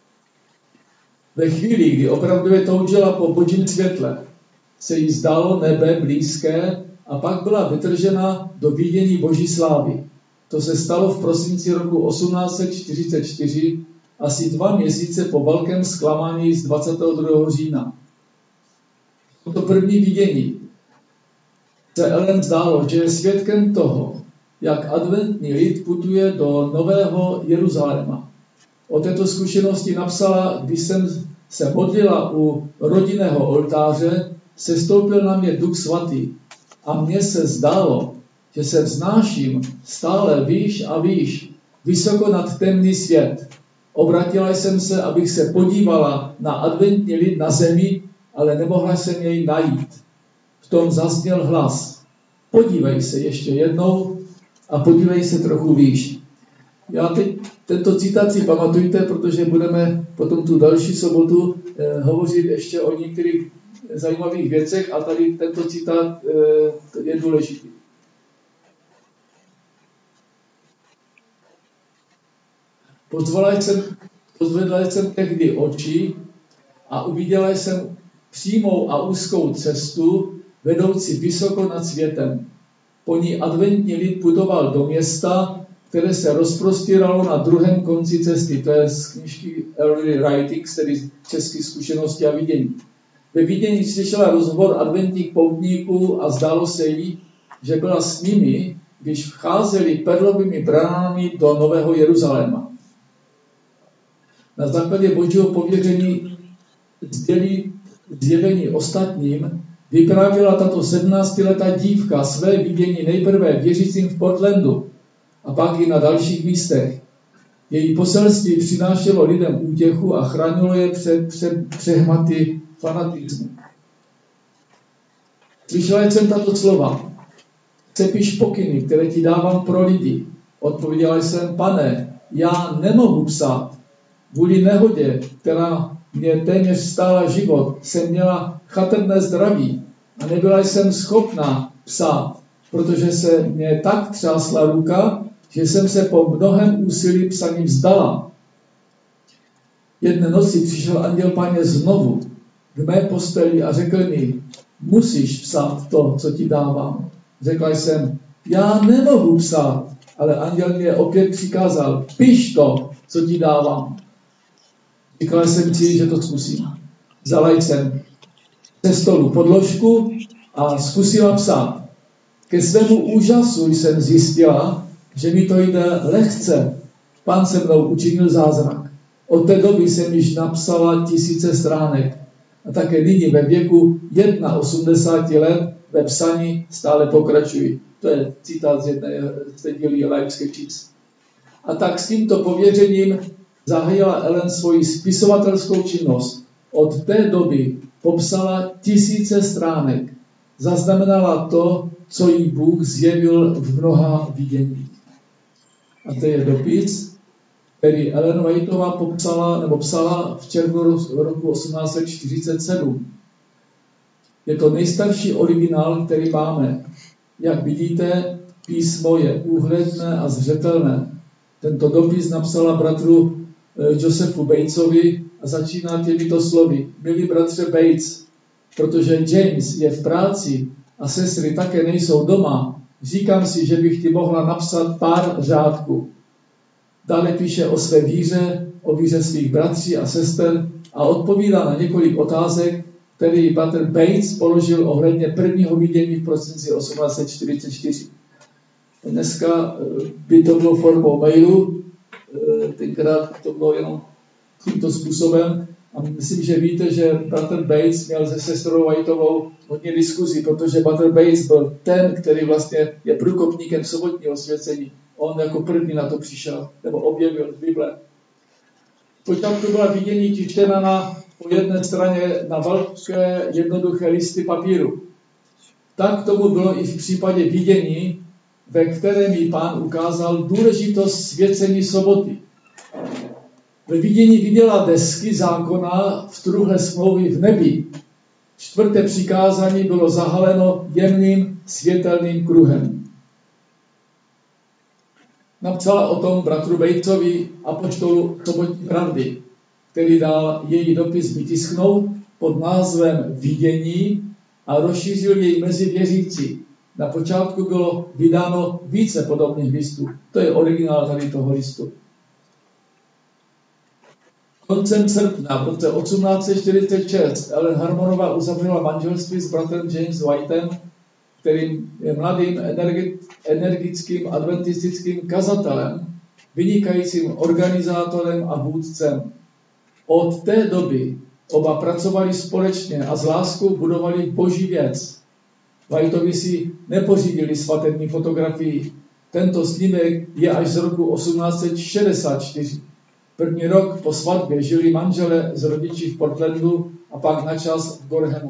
Ve chvíli, kdy opravdově toužila po božím světle, se jí zdálo nebe blízké a pak byla vytržena do vidění boží slávy. To se stalo v prosinci roku 1844, asi 2 měsíce po velkém zklamání z 22. října. To první vidění se Ellen zdálo, že je svědkem toho, jak adventní lid putuje do Nového Jeruzaléma. O této zkušenosti napsala, když jsem se modlila u rodinného oltáře, sestoupil na mě Duch Svatý a mně se zdálo, že se vznáším stále výš a výš, vysoko nad temný svět. Obratila jsem se, abych se podívala na adventní lid na zemi, ale nemohla jsem jej najít. V tom zazněl hlas. Podívej se ještě jednou a podívej se trochu výš. Já teď tento citát si pamatujte, protože budeme potom tu další sobotu hovořit ještě o některých zajímavých věcech a tady tento citát je důležitý. Pozvedla jsem tehdy oči a uviděla jsem přímou a úzkou cestu, vedoucí vysoko nad světem. Po ní adventní lid putoval do města, které se rozprostíralo na druhém konci cesty. To je z knížky Early Writings, tedy české zkušenosti a vidění. Ve vidění slyšela rozhovor adventních poutníků a zdálo se jí, že byla s nimi, když vcházeli perlovými branami do Nového Jeruzaléma. Na základě božího pověření zjevení ostatním vyprávěla tato 17letá dívka své vidění nejprve věřícím v Portlandu a pak i na dalších místech. Její poselství přinášelo lidem útěchu a chránilo je před přehmaty fanatismu. Slyšela jsem tato slova. Přepiš pokyny, které ti dávám pro lidi. Odpověděla jsem, Pane, já nemohu psát. Kvůli nehodě, která mě téměř stála život, jsem měla chatrné zdraví a nebyla jsem schopná psát, protože se mě tak třásla ruka, že jsem se po mnohém úsilí psaní vzdala. Jedné noci přišel anděl Páně znovu k mé posteli a řekl mi, musíš psát to, co ti dávám. Řekla jsem, já nemohu psát, ale anděl mě opět přikázal, piš to, co ti dávám. Říkala jsem si, že to zkusím. Vzala jsem ze stolu podložku a zkusila psát. Ke svému úžasu jsem zjistila, že mi to jde lehce. Pán se mnou učinil zázrak. Od té doby jsem již napsala 1000 stránek. A také nyní ve věku 81 let ve psaní stále pokračuji. To je citát z jedné díly Leipzig číst. A tak s tímto pověřením zahájila Ellen svoji spisovatelskou činnost. Od té doby popsala 1000 stránek. Zaznamenala to, co jí Bůh zjevil v mnoha viděních. A to je dopis který Ellen Whiteová psala v červnu roku 1847. Je to nejstarší originál, který máme. Jak vidíte, písmo je úhledné a zřetelné. Tento dopis napsala bratru Josephu Batesovi a začíná těmito slovy. Milí bratře Bates, protože James je v práci a sestry také nejsou doma, říkám si, že bych ti mohla napsat pár řádků. Dále píše o své víře, o víře svých bratří a sester a odpovídá na několik otázek, který bratr Bates položil ohledně prvního vidění v prosinci 1844. Dneska by to bylo formou mailu, tenkrát to bylo jenom tímto způsobem. A myslím, že víte, že bratr Bates měl se sestrou Whiteovou hodně diskuzí, protože bratr Bates byl ten, který vlastně je průkopníkem sobotního osvěcení. On jako první na to přišel, nebo objevil v Bible. Počátku byla vidění tištěna po jedné straně na velké jednoduché listy papíru. Tak tomu bylo i v případě vidění, ve kterém jí Pán ukázal důležitost svěcení soboty. Ve vidění viděla desky zákona v truhle smlouvy v nebi. 4. přikázání bylo zahaleno jemným světelným kruhem. Napsala o tom bratru Batesovi, apoštolu sobotní pravdy, který dal její dopis vytisknout pod názvem Vidění a rozšířil jej mezi věřící. Na počátku bylo vydáno více podobných listů. To je originál tady toho listu. Koncem srpna v roce 1846 Ellen Harmonová uzavřela manželství s bratrem James Whiteem, kterým je mladým, energickým adventistickým kazatelem, vynikajícím organizátorem a vůdcem. Od té doby oba pracovali společně a s láskou budovali boží věc. Whiteovi si nepořídili svatební fotografii. Tento snímek je až z roku 1864. První rok po svatbě žili manželé s rodiči v Portlandu a pak na čas v Gorhamu.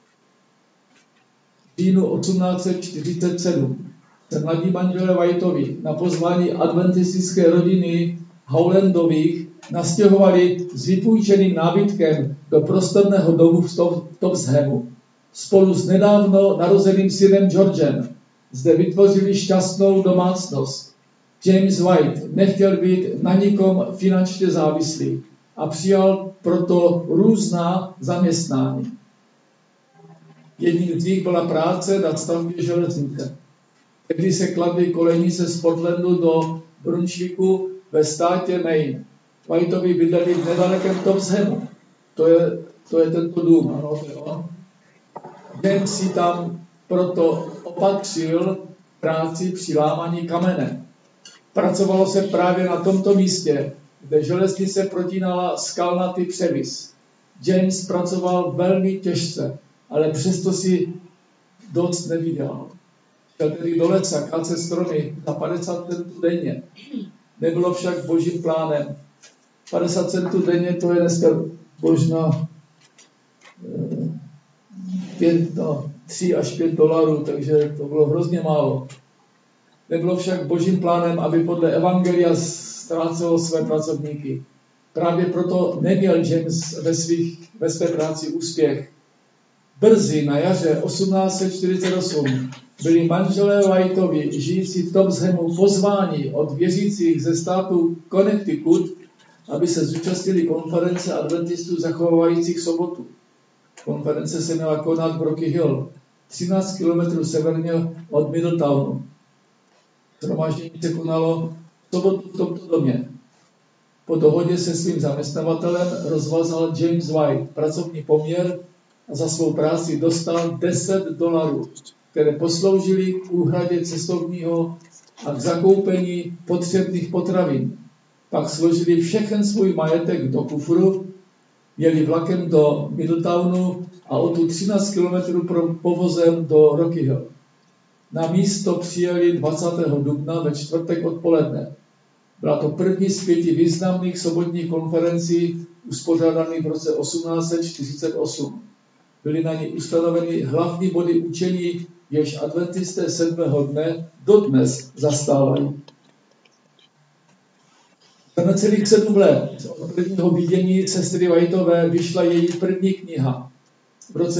V říjnu 1847 se mladí manželé Whiteovi na pozvání adventistické rodiny Howlandových nastěhovali s vypůjčeným nábytkem do prostorného domu v Topshamu. Spolu s nedávno narozeným synem Georgem zde vytvořili šťastnou domácnost. James White nechtěl být na nikom finančně závislý a přijal proto různá zaměstnání. Jedním z nich byla práce na stavbě železnice. Tehdy se kladly kolejnice z Portlandu do Brunswicku ve státě Maine. Whiteovi bydleli v nedalekém Topshamu. To je tento dům, ano, to je on. James si tam proto opatřil práci při lámaní kamene. Pracovalo se právě na tomto místě, kde železnice protínala skalnatý převis. James pracoval velmi těžce, ale přesto si dost nevydělal. Šel tedy do lesa kácet stromy za 50 centů denně. Nebylo však božím plánem. 50 centů denně, to je dneska možná 3 až 5 dolarů, takže to bylo hrozně málo. Nebylo však božím plánem, aby podle evangelia ztrácelo své pracovníky. Právě proto neměl James ve své práci úspěch. Brzy na jaře 1848 byli manželé Whiteovi, žijící v Topshamu, pozváni od věřících ze státu Connecticut, aby se zúčastnili konference adventistů zachovávajících sobotu. Konference se měla konat v Rocky Hill, 13 km severně od Middletownu. Shromáždění se konalo v sobotu v tomto domě. Po dohodě se svým zaměstnavatelem rozvázal James White pracovní poměr a za svou práci dostal $10, které posloužily k úhradě cestovního a k zakoupení potřebných potravin. Pak složili všechen svůj majetek do kufru, jeli vlakem do Middletownu a odtud 13 km povozem do Rocky Hill. Na místo přijeli 20. dubna ve čtvrtek odpoledne. Byla to první z 5 významných sobotních konferencí uspořádaných v roce 1848. Byly na ní ustanoveny hlavní body učení, jež adventisté 7. dne dodnes zastávají. Za necelých 7 let od prvního vidění sestry Whiteové vyšla její první kniha. V roce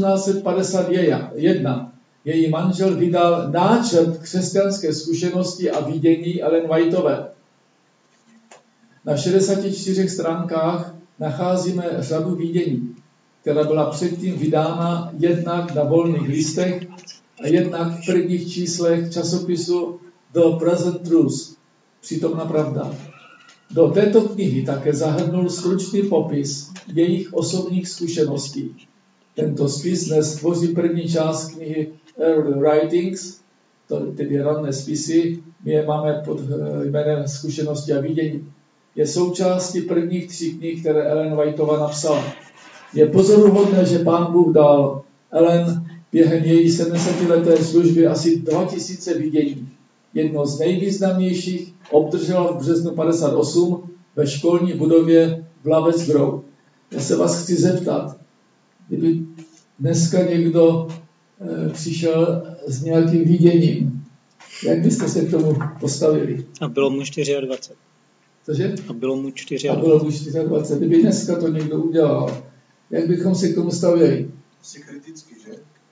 1851 její manžel vydal náčrt křesťanské zkušenosti a vidění Ellen Whiteové. Na 64 stránkách nacházíme řadu vidění, která byla předtím vydána jednak na volných listech a jednak v prvních číslech časopisu The Present Truth, přítomná pravda. Do této knihy také zahrnul stručný popis jejich osobních zkušeností. Tento spis dnes tvoří první část knihy Early Writings, tedy rané spisy, my je máme pod jménem Zkušenosti a vidění. Je součástí prvních 3 knih, které Ellen Whiteová napsala. Je pozoruhodné, že Pán Bůh dal Ellen během její 70leté služby asi 2000 vidění. Jedno z nejvýznamnějších obdržela v březnu 58 ve školní budově v Lovett Grove. Já se vás chci zeptat, kdyby dneska někdo přišel s nějakým viděním, jak byste se k tomu postavili? A bylo mu 24. Cože? A bylo mu 24. A bylo mu 24. Kdyby dneska to někdo udělal, jak bychom se k tomu stavili? Asi kriticky, že?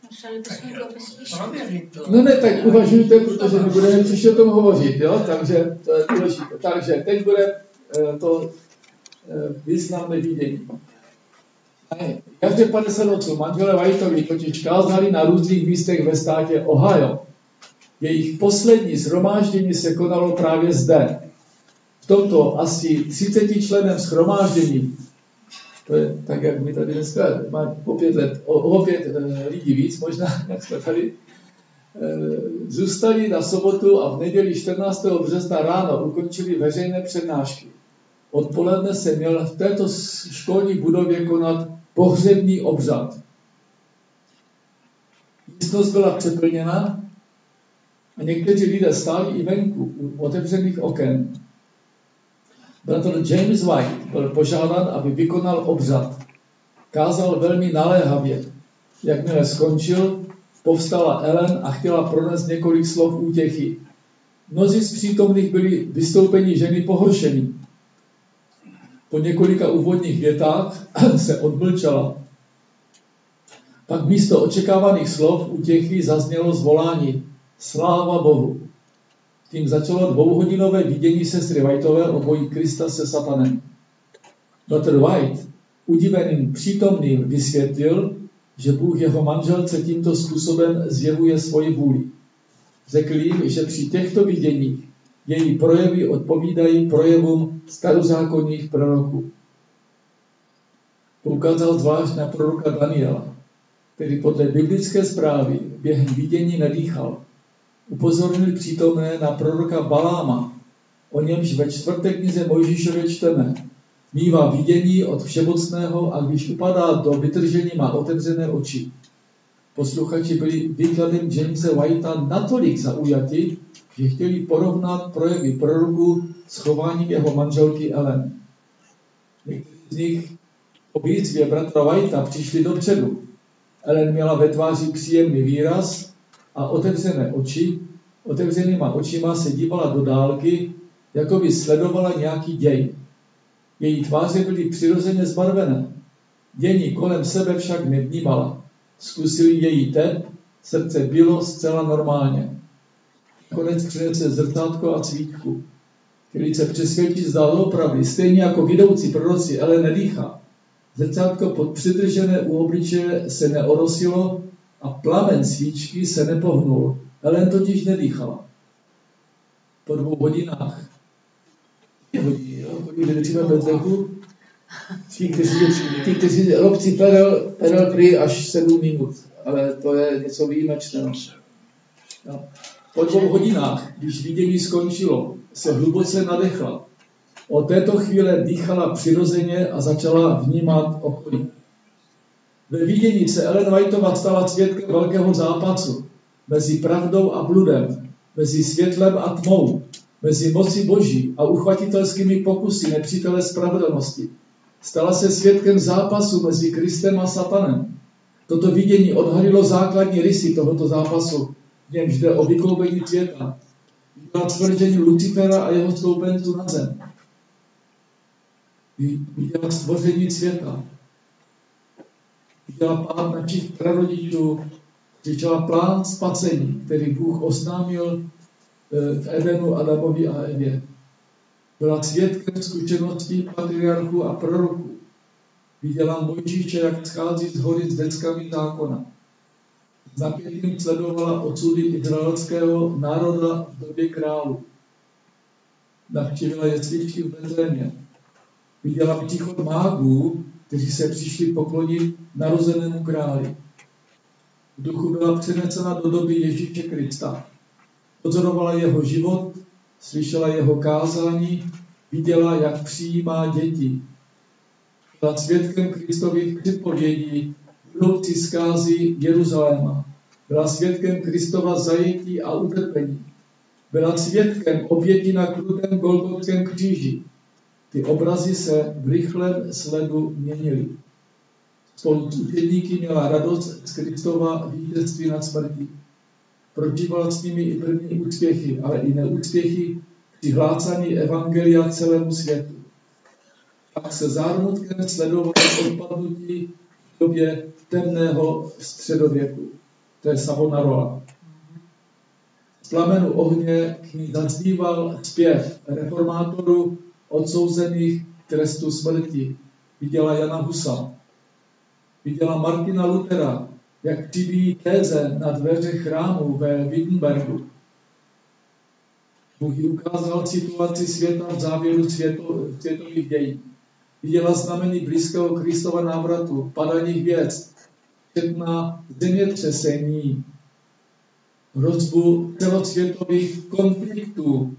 No ne, tak uvažujte, protože my budeme příště o tom hovořit, jo? Takže to je důležité. Takže teď bude to významné vidění. Každé 58 manželé Whiteovi totiž kázali na různých místech ve státě Ohio. Jejich poslední shromáždění se konalo právě zde. V tomto asi 30 členem shromáždění, to je tak, jak my tady dneska máme o 5 lidí víc, možná, jak jsme tady, zůstali na sobotu a v neděli 14. března ráno ukončili veřejné přednášky. Odpoledne se měl v této školní budově konat pohřební obřad. Místnost byla přeplněna a někteří lidé stáli i venku u otevřených oken. Bratr James White byl požádán, aby vykonal obřad. Kázal velmi naléhavě. Jakmile skončil, povstala Ellen a chtěla pronést několik slov útěchy. Mnozí z přítomných byli vystoupení ženy pohoršení. Po několika úvodních větách se odmlčela. Pak místo očekávaných slov útěchy zaznělo zvolání. Sláva Bohu. Tím začalo 2hodinové vidění sestry Whiteové o boji Krista se satanem. Dr. White udiveným přítomným vysvětlil, že Bůh jeho manželce tímto způsobem zjevuje svoji vůli. Řekl jim, že při těchto viděních její projevy odpovídají projevům starozákonních proroků. Poukázal zvlášť na proroka Daniela, který podle biblické zprávy během vidění nedýchal. Upozornil přítomné na proroka Baláma, o němž ve 4. knize Mojžíšově čteme. Mívá vidění od všemocného a když upadá do vytržení, má otevřené oči. Posluchači byli výkladem Jamesa Whitea natolik zaujati, že chtěli porovnat projevy proroků s chováním jeho manželky Ellen. Někteří z nich po výzvě bratra Whitea přišli dopředu. Ellen měla ve tváři příjemný výraz a otevřené oči. Otevřenýma očima se dívala do dálky, jako by sledovala nějaký děj. Její tváře byly přirozeně zbarvené. Dění kolem sebe však nevnímala. Zkusili její tep, srdce bylo zcela normálně. Nakonec přinese zrcátko a cvítku. Chtěli se přesvědčit, zda opravdu, stejně jako vidoucí proroci, ale nedýchá. Zrcátko pod přidržené u obličeje se neorosilo a plamen svíčky se nepohnul. Ellen totiž nedýchala. Po 2 hodinách vydržíme bez dechu. Ti, kteří robci perel prý až 7 minut, ale to je něco výjimečného. No. Po 2 hodinách, když vidění skončilo, se hluboce nadechla. Od této chvíle dýchala přirozeně a začala vnímat okolí. Ve vidění se Ellen Whiteová stala svědkem velkého zápasu mezi pravdou a bludem, mezi světlem a tmou, mezi mocí Boží a uchvatitelskými pokusy nepřítele spravedlnosti. Stala se svědkem zápasu mezi Kristem a satanem. Toto vidění odhalilo základní rysy tohoto zápasu, v němž jde o vykoupení světa. Byla tvrzení Lucifera a jeho stoupenců na zem. Viděla stvoření světa. Viděla pád našich prarodičů. Viděla plán spasení, který Bůh oznámil v Edenu Adamovi a Evě. Byla svědkem zkušeností patriarchů a proroků. Viděla Mojžíše, jak schází z hory s deckami zákona. S napětím sledovala osudy izraelského národa v době králu. Navštívila jesličky v Betlémě. Viděla příchod mágů, kteří se přišli poklonit narozenému králi. V duchu byla přenesena do doby Ježíše Krista. Pozorovala jeho život, slyšela jeho kázání, viděla, jak přijímá děti. Byla svědkem Kristových předpovědí, budoucí zkázy Jeruzaléma. Byla svědkem Kristova zajetí a utrpení. Byla svědkem oběti na krutém Golgotském kříži. Ty obrazy se v rychlém sledu měnily. Spolu s učedníky měla radost z Kristova vítězství nad smrtí. Prožívala s nimi i první úspěchy, ale i neúspěchy při hlásání evangelia celému světu. Pak se zármutkem sledovalo odpadnutí v době temného středověku. To je Savonarola. Z plamenu ohně k ní zazníval zpěv reformátorů odsouzených k trestu smrti. Viděla Jana Husa. Viděla Martina Luthera, jak přibíjí téze na dveře chrámu ve Wittenbergu. Bůh jí ukázal situaci světa v závěru světových dějin. Viděla znamení blízkého Kristova návratu, padání hvězd, četná zemětřesení, hrozbu celosvětových konfliktů,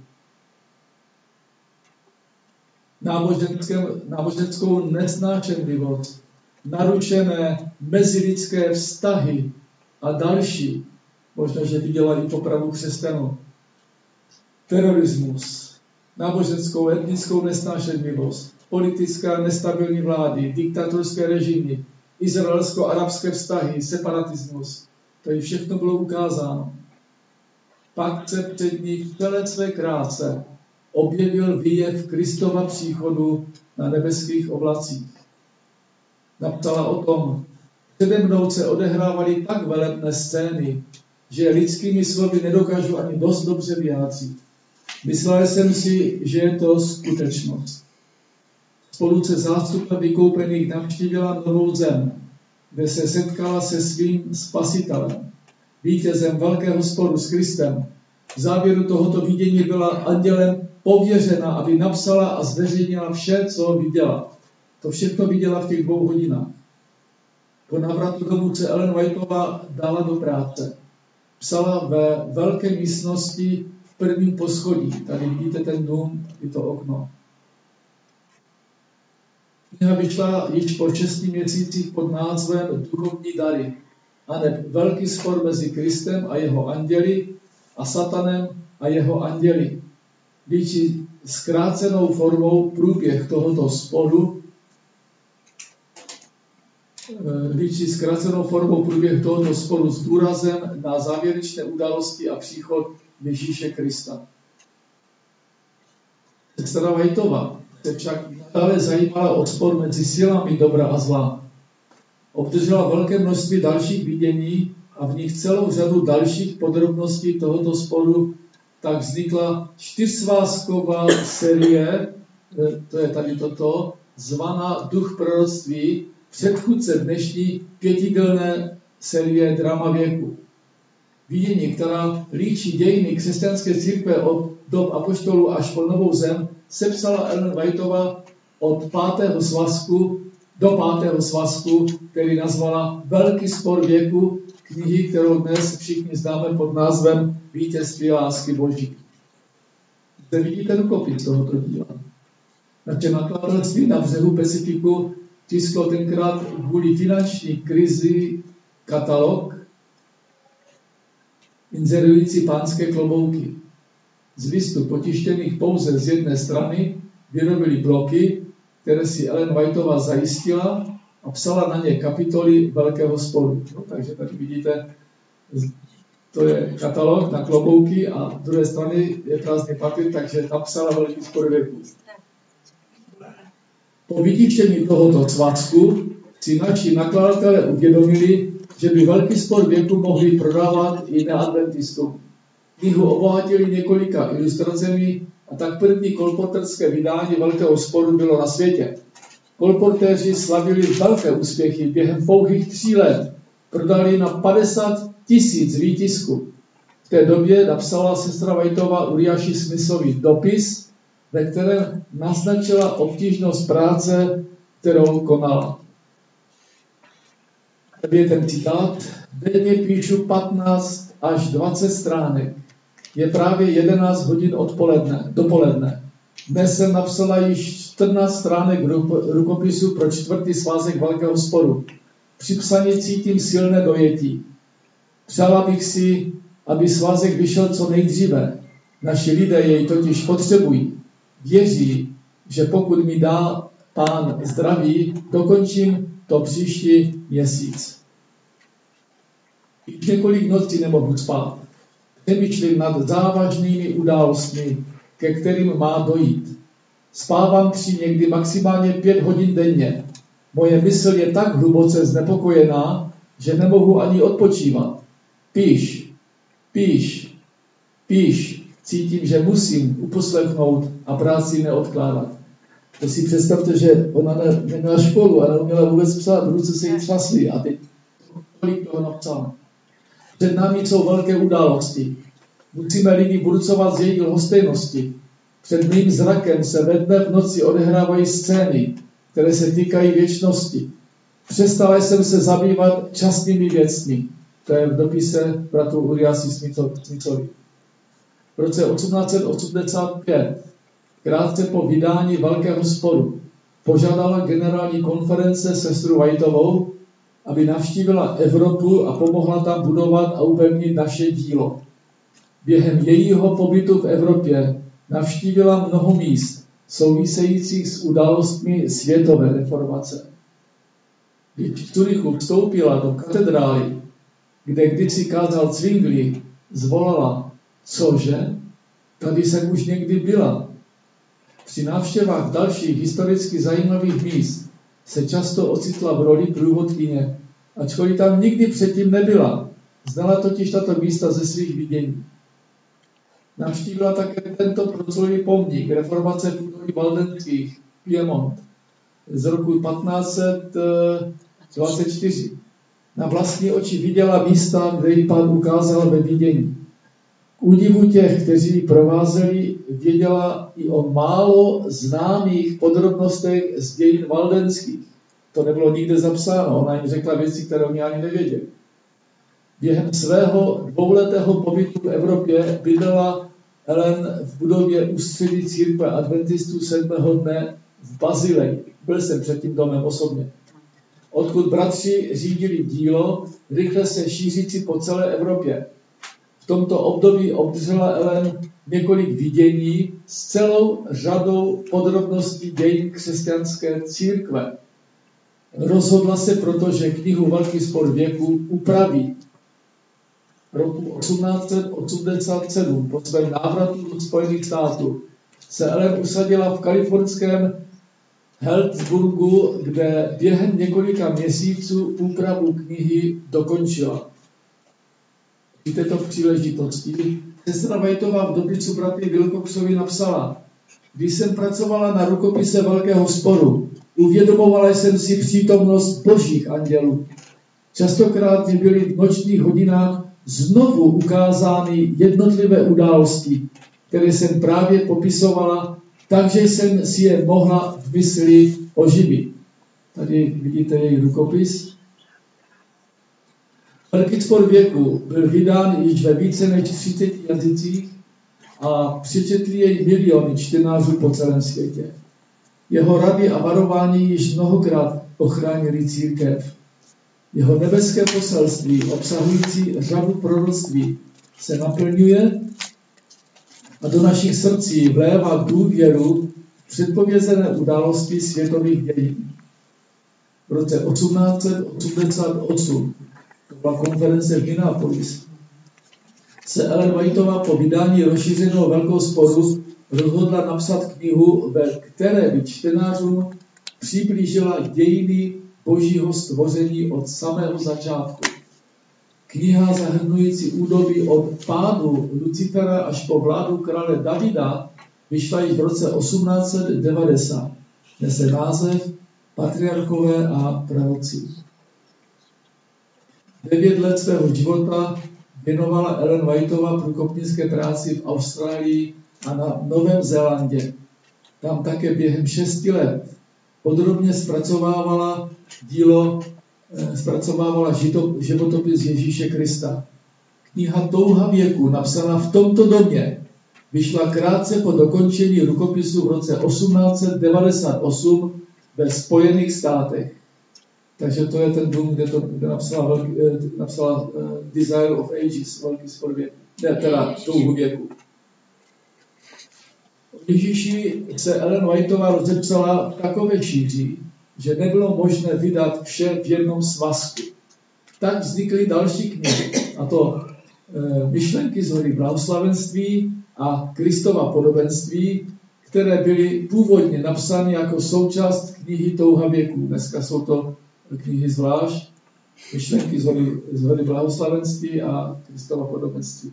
náboženskou nesnášenlivost, narušené mezilidské vztahy a další. Možná, že viděla i popravu křesťanů. Terorismus, náboženskou etnickou nesnášenlivost, politická nestabilní vlády, diktatorské režimy, izraelsko-arabské vztahy, separatismus. To jí všechno bylo ukázáno. Pak se před ní v celé své kráse objevil výjev Kristova příchodu na nebeských oblacích. Napsala o tom, přede mnou se odehrávaly tak velebné scény, že lidskými slovy nedokážu ani dost dobře vyjádřit. Myslela jsem si, že je to skutečnost. Spolu se zástupem vykoupených navštívila novou zem, kde se setkala se svým spasitelem, vítězem velkého sporu s Kristem. V závěru tohoto vidění byla andělem pověřena, aby napsala a zveřejnila vše, co viděla. To všechno viděla v těch 2 hodinách. Po návratu domů se Ellen Whiteová dala do práce. Psala ve velké místnosti v prvním poschodí. Tady vidíte ten dům i to okno. Kniha vyšla již po 6 měsících pod názvem Duchovní dary, aneb velký spor mezi Kristem a jeho anděli a Satanem a jeho anděli. Líčí zkrácenou formou průběh tohoto sporu, s důrazem na závěrečné události a příchod Ježíše Krista. Sestra Whiteová se však dále zajímala o spor mezi silami dobra a zla. Obdržela velké množství dalších vidění a v nich celou řadu dalších podrobností tohoto sporu. Tak vznikla 4svázková série, to je tady toto, zvaná Duch proroctví, předchůdce dnešní 5dílné série Drama věku. Vidění, která líčí dějiny křesťanské církve od dob apoštolů až po novou zem, sepsala Ellen Whiteová od 5. svazku do 5. svazku, který nazvala Velký spor věku, knihy, kterou dnes všichni známe pod názvem Vítězství lásky Boží. Zde vidíte rukopis tohoto díla. Naše nakladatelství na břehu Pacifiku tisklo tenkrát kvůli finanční krizi katalog inzerující pánské klobouky. Z listu potištěných pouze z jedné strany vyrobili bloky, které si Ellen Whiteová zajistila a psala na ně kapitoly Velkého sporu. No, takže tady vidíte, to je katalog na klobouky a z druhé strany je prázdný papír, takže tam psala Velký spor věku. Po vytištění tohoto svazku si naši nakladatelé uvědomili, že by Velký spor věku mohli prodávat i neadventistům. Knihu obohatili několika ilustracemi a tak první kolporterské vydání Velkého sporu bylo na světě. Kolportéři slavili velké úspěchy během pouhých 3 let. Prodali na 50 000 výtisků. V té době napsala sestra Whitová Uriaši Smithovi dopis, ve kterém naznačila obtížnost práce, kterou konala. Tady je ten citát. Denně píšu 15 až 20 stránek. Je právě 11 hodin dopoledne. Dnes jsem napsala již 14 stránek rukopisu pro 4. svazek Velkého sporu. Při psaní cítím silné dojetí. Přála bych si, aby svazek vyšel co nejdříve. Naši lidé jej totiž potřebují. Věří, že pokud mi dá Pán zdraví, dokončím to příští měsíc. Několik nocí nemohu spát. Přemýšlím nad závažnými událostmi, ke kterým má dojít. Spávám 3, někdy maximálně 5 hodin denně. Moje mysl je tak hluboce znepokojená, že nemohu ani odpočívat. Píš. Cítím, že musím uposlechnout a práci neodkládat. To si představte, že ona neměla školu a neuměla vůbec psát, ruce se jí třasly a teď tolik toho napsala. Před námi jsou velké události. Musíme lidi burcovat z její lhostejnosti. Před mým zrakem se ve dne v noci odehrávají scény, které se týkají věčnosti. Přestala jsem se zabývat častými věcmi. To je v dopise bratu Uriasi Smithovi. V roce 1885, krátce po vydání Velkého sporu, požádala generální konference sestru Whitovou, aby navštívila Evropu a pomohla tam budovat a upevnit naše dílo. Během jejího pobytu v Evropě navštívila mnoho míst souvisejících s událostmi světové reformace. Když v Curychu vstoupila do katedrály, kde kdysi kázal Zwingli, zvolala: cože? Tady jsem už někdy byla. Při návštěvách dalších historicky zajímavých míst se často ocitla v roli průvodkyně, ačkoliv tam nikdy předtím nebyla. Znala totiž tato místa ze svých vidění. Navštívila také tento proclulý pomník reformace Půdolí Valdenských, Piemont, z roku 1524. Na vlastní oči viděla místa, kde jí Pán ukázal ve vidění. K údivu těch, kteří ji provázeli, věděla i o málo známých podrobnostech z dějin valdenských. To nebylo nikde zapsáno, ona jim řekla věci, které oni ani nevěděli. Během svého 2letého pobytu v Evropě bydlela Ellen v budově ústředí církve adventistů 7. dne v Bazileji. Byl jsem před tím domem osobně. Odkud bratři řídili dílo, rychle se šířící po celé Evropě. V tomto období obdržela Ellen několik vidění s celou řadou podrobností dějin křesťanské církve. Rozhodla se proto, že knihu Velký spor věku upraví. Roku 1887 po svém návratu do Spojených států se Ellen usadila v kalifornském Healdsburgu, kde během několika měsíců úpravu knihy dokončila. Při této příležitosti sestra Whitová v dopisu bratry Wilcoxovi napsala: když jsem pracovala na rukopise Velkého sporu, uvědomovala jsem si přítomnost božích andělů. Častokrát mi byly v nočních hodinách znovu ukázány jednotlivé události, které jsem právě popisovala, takže jsem si je mohla v mysli oživit. Tady vidíte její rukopis. Velký spor věku byl vydán již ve více než 30 jazycích a přečetli jej miliony čtenářů po celém světě. Jeho rady a varování již mnohokrát ochránili církev. Jeho nebeské poselství, obsahující řadu proroctví, se naplňuje a do našich srdcí vlévá důvěru v předpovězené události světových dějin. V roce 1888, to byla konference v Minneapolis, se Ellen Whitová po vydání rozšířeného Velkého sporu rozhodla napsat knihu, ve které by čtenářům přiblížila dějiny Božího stvoření od samého začátku. Kniha zahrnující údobí od pádu Lucifera až po vládu krále Davida vyšla již v roce 1890. Nese název Patriarchové a proroci. 9 let svého života věnovala Ellen Whiteová průkopnické práci v Austrálii a na Novém Zélandě. Tam také během 6 let podrobně zpracovávala životopis Ježíše Krista. Kniha Touha věku, napsaná v tomto domě, vyšla krátce po dokončení rukopisu v roce 1898 ve Spojených státech. Takže to je ten dům, kde napsala Desire of Ages, velký spor věku. Ne, teda Touhu věku. Ježíši se Ellen Whiteová rozepsala v takové šíři, že nebylo možné vydat vše v jednom svazku. Tak vznikly další knihy, a to Myšlenky z hory blahoslavenství a Kristova podobenství, které byly původně napsány jako součást knihy Touha věku. Dneska jsou to knihy zvlášť, Myšlenky z hory blahoslavenství a Kristova podobenství.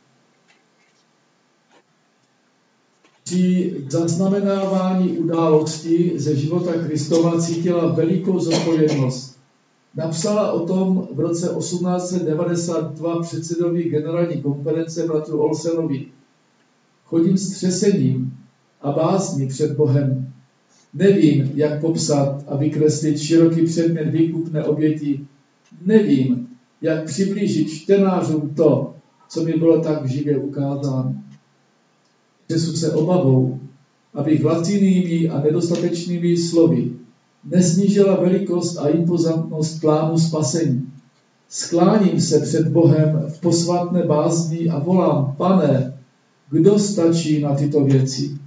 Při zaznamenávání událostí ze života Kristova cítila velikou zodpovědnost. Napsala o tom v roce 1892 předsedovi generální konference bratru Olsenovi. Chodím s třesením a bázní před Bohem. Nevím, jak popsat a vykreslit široký předmět výkupné oběti. Nevím, jak přiblížit čtenářům to, co mi bylo tak živě ukázáno. Třesu se obavou, abych lacinými a nedostatečnými slovy nesnížila velikost a impozantnost plánu spasení. Skláním se před Bohem v posvátné bázni a volám: Pane, kdo stačí na tyto věci?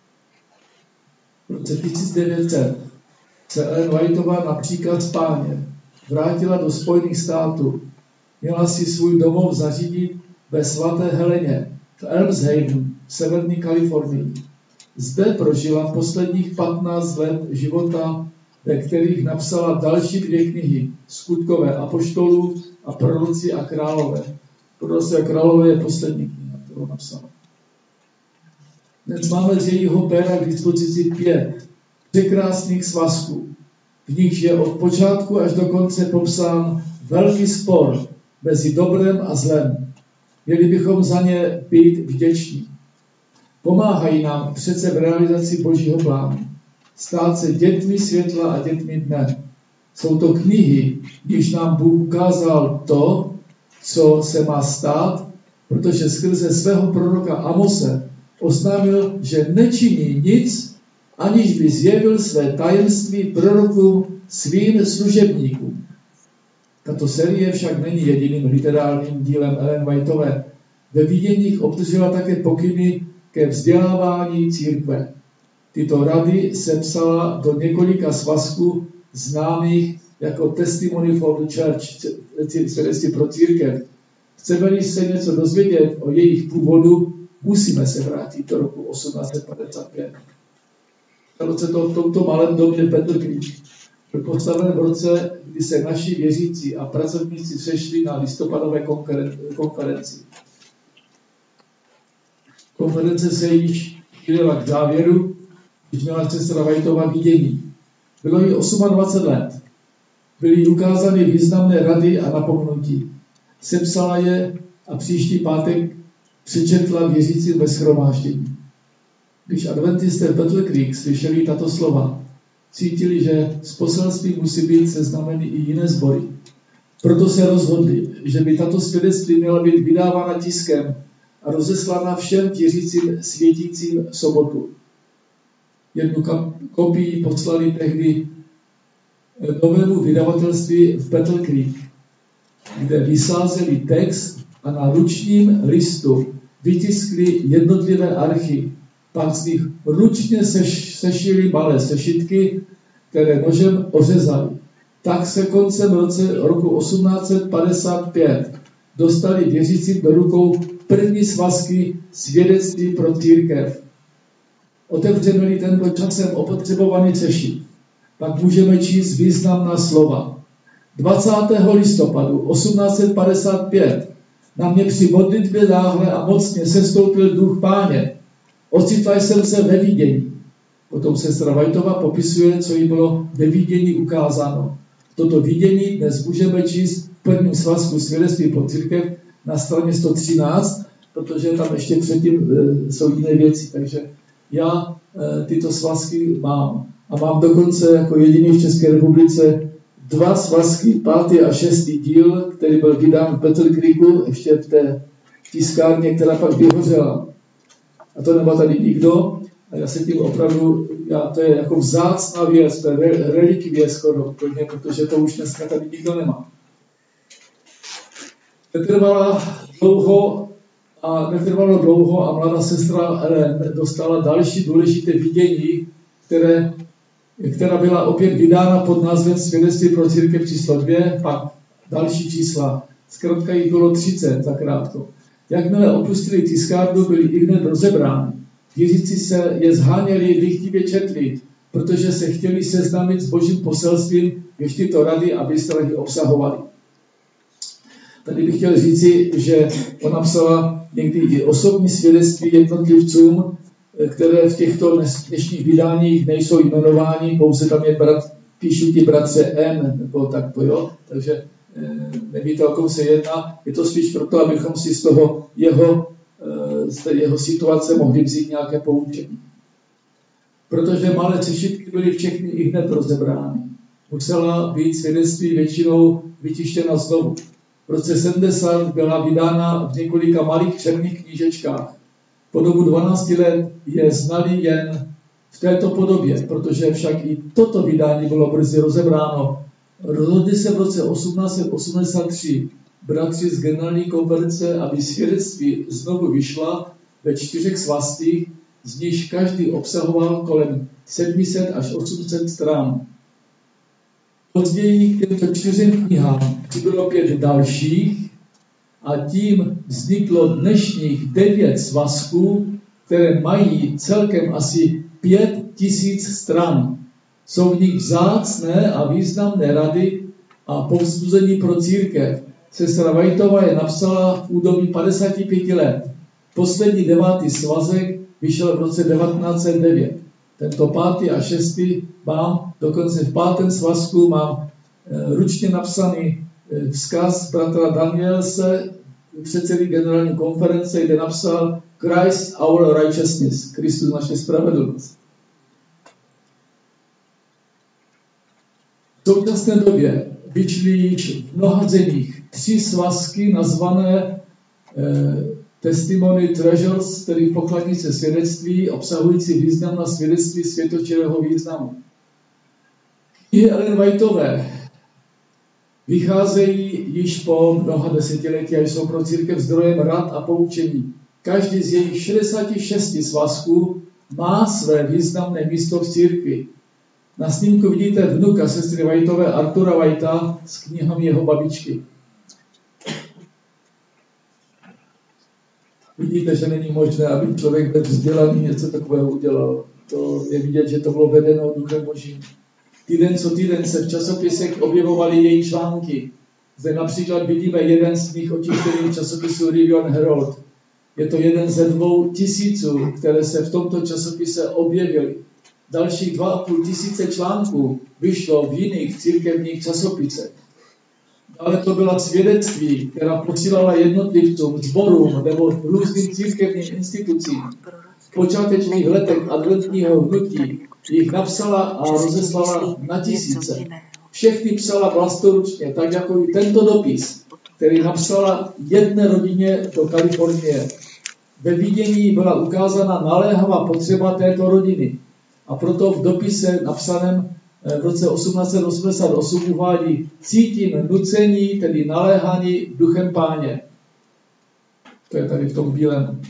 V roce 1900 se Ellen Whiteová na příkaz Páně vrátila do Spojených států. Měla si svůj domov zařídit ve svaté Heleně v Elmshaven v severní Kalifornii. Zde prožila posledních 15 let života, ve kterých napsala další 2 knihy, Skutkové apoštolů a Proroci a králové. Proroci a králové je poslední kniha, kterou napsala. Dnes máme z jejího péra k dispozici 5 překrásných svazků. V nichž je od počátku až do konce popsán velký spor mezi dobrem a zlem. Měli bychom za ně být vděční. Pomáhají nám přece v realizaci Božího plánu. Stát se dětmi světla a dětmi dne. Jsou to knihy, když nám Bůh ukázal to, co se má stát, protože skrze svého proroka Amose oznámil, že nečiní nic, aniž by zjevil své tajemství prorokům svým služebníkům. Tato série však není jediným literárním dílem Ellen Whiteové. Ve viděních obdržela také pokyny ke vzdělávání církve. Tyto rady sepsala do několika svazků známých jako Testimony for the Church, svědectví pro církev. Chceme-li se něco dozvědět o jejich původu, musíme se vrátit do roku 1855. Stalo se to v tomto malém domě Battle Creek. Byl postaven v roce, kdy se naši věřící a pracovníci sešli na listopadové konferenci. Konference se již chýlila k závěru, když měla sestra Whiteová vidění. Bylo jí 28 let. Byly ukázány významné rady a napomenutí. Sepsala je a příští pátek přečetla věřícím ve shromáždění. Když adventisté v Battle Creek slyšeli tato slova, cítili, že s poselstvím musí být seznameny i jiné sbory. Proto se rozhodli, že by tato svědectví měla být vydávána tiskem a rozeslána všem věřícím světícím v sobotu. Jednu kopii poslali tehdy novému vydavatelství v Battle Creek, kde vysázeli text a na ručním listu vytiskli jednotlivé archy. Pak z nich ručně sešili malé sešitky, které nožem ořezali. Tak se koncem roku 1855 dostali věřícím do rukou první svazky svědectví pro církev. Otevřeli tento časem opotřebovaný sešit. pak můžeme číst významná slova. 20. listopadu 1855 na mě při modlitbě náhle a mocně sestoupil duch Páně. Ocitla jsem se ve vidění. Potom sestra Whitová popisuje, co jí bylo ve vidění ukázáno. Toto vidění dnes můžeme číst v prvním svazku svědectví pro církev na straně 113, protože tam ještě předtím jsou jiné věci. Takže já tyto svazky mám. A mám dokonce jako jediný v České republice 2 svazky, 5. a 6. díl, který byl vydán v Battle Creeku, ještě v té tiskárně, která pak vyhořela. A to nemá tady nikdo. A já se tím opravdu, to je jako vzácná věc, to je relikvie skoro, protože to už dneska tady nikdo nemá. Netrvalo dlouho a mladá sestra Ellen dostala další důležité vidění, která byla opět vydána pod názvem Svědectví pro církev číslo 2, pak další čísla. Zkrátka jich bylo 30 zakrátko. Jakmile opustili tiskárnu, byli ihned rozebráni. Věřící se je zháněli, lichtivě četli, protože se chtěli seznámit s Božím poselstvím, jež tyto rady a výstrahy obsahovaly. Tady bych chtěl říci, že ona psala někdy i osobní svědectví jednotlivcům, které v těchto dnešních vydáních nejsou jmenováni, pouze tam píšu ti bratře M, nebo takto, jo. Takže nevíte, o kom se jedná. Je to spíš proto, abychom si z té jeho situace mohli vzít nějaké poučení. Protože malé třešitky byly všechny i hned rozebrány. Musela být svědectví většinou vytištěna znovu. V roce 70 byla vydána v několika malých černých knížečkách. Po dobu 12 let je znali jen v této podobě, protože však i toto vydání bylo brzy rozebráno. Rozhodli se v roce 1883 bratři z generální konference, aby svědectví znovu vyšla ve 4 svazcích, z nichž každý obsahoval kolem 700 až 800 stran. Později k těmto 4 knihám přibylo 5 dalších a tím vzniklo dnešních 9 svazků, které mají celkem asi 5000 stran. Jsou v nich vzácné a významné rady a povzbuzení pro církev. Sestra Whitová je napsala v údobí 55 let. Poslední 9. svazek vyšel v roce 1909. Tento 5. a 6. mám, dokonce v 5. svazku mám ručně napsaný vzkaz bratra Danielse, předsedy generální konference, kde napsal Christ our righteousness, Kristus naše spravedlnost. V současné době vyšly již v mnoha zemích 3 svazky nazvané Testimony Treasures, tedy pokladnice svědectví, obsahující významná svědectví světočirého významu. Knihy Ellen Whitové vycházejí již po mnoha desetiletí a jsou pro církev zdrojem rad a poučení. Každý z jejich 66 svazků má své významné místo v církvi. Na snímku vidíte vnuka sestry Whitové, Artura Whita, s knihami jeho babičky. Vidíte, že není možné, aby člověk bez vzdělaný něco takového udělal. To je vidět, že to bylo vedeno Duchem Božím. Týden co týden se v časopisech objevovaly její články. Zde například vidíme jeden z nich otištěných časopisů Review and Herald. Je to jeden ze 2000, které se v tomto časopise objevily. Dalších 2500 článků vyšlo v jiných církevních časopisech. Ale to byla svědectví, která posílala jednotlivcům, sborům nebo různým církevním institucím. V počátečních letech adventního hnutí jich napsala a rozeslala na tisíce. Všechny psala vlastoručně, tak jako i tento dopis, který napsala jedné rodině do Kalifornie. Ve vidění byla ukázána naléhavá potřeba této rodiny. A proto v dopise napsaném v roce 1888 uvádí: cítím nucení, tedy naléhání Duchem Páně. To je tady v tom bílém.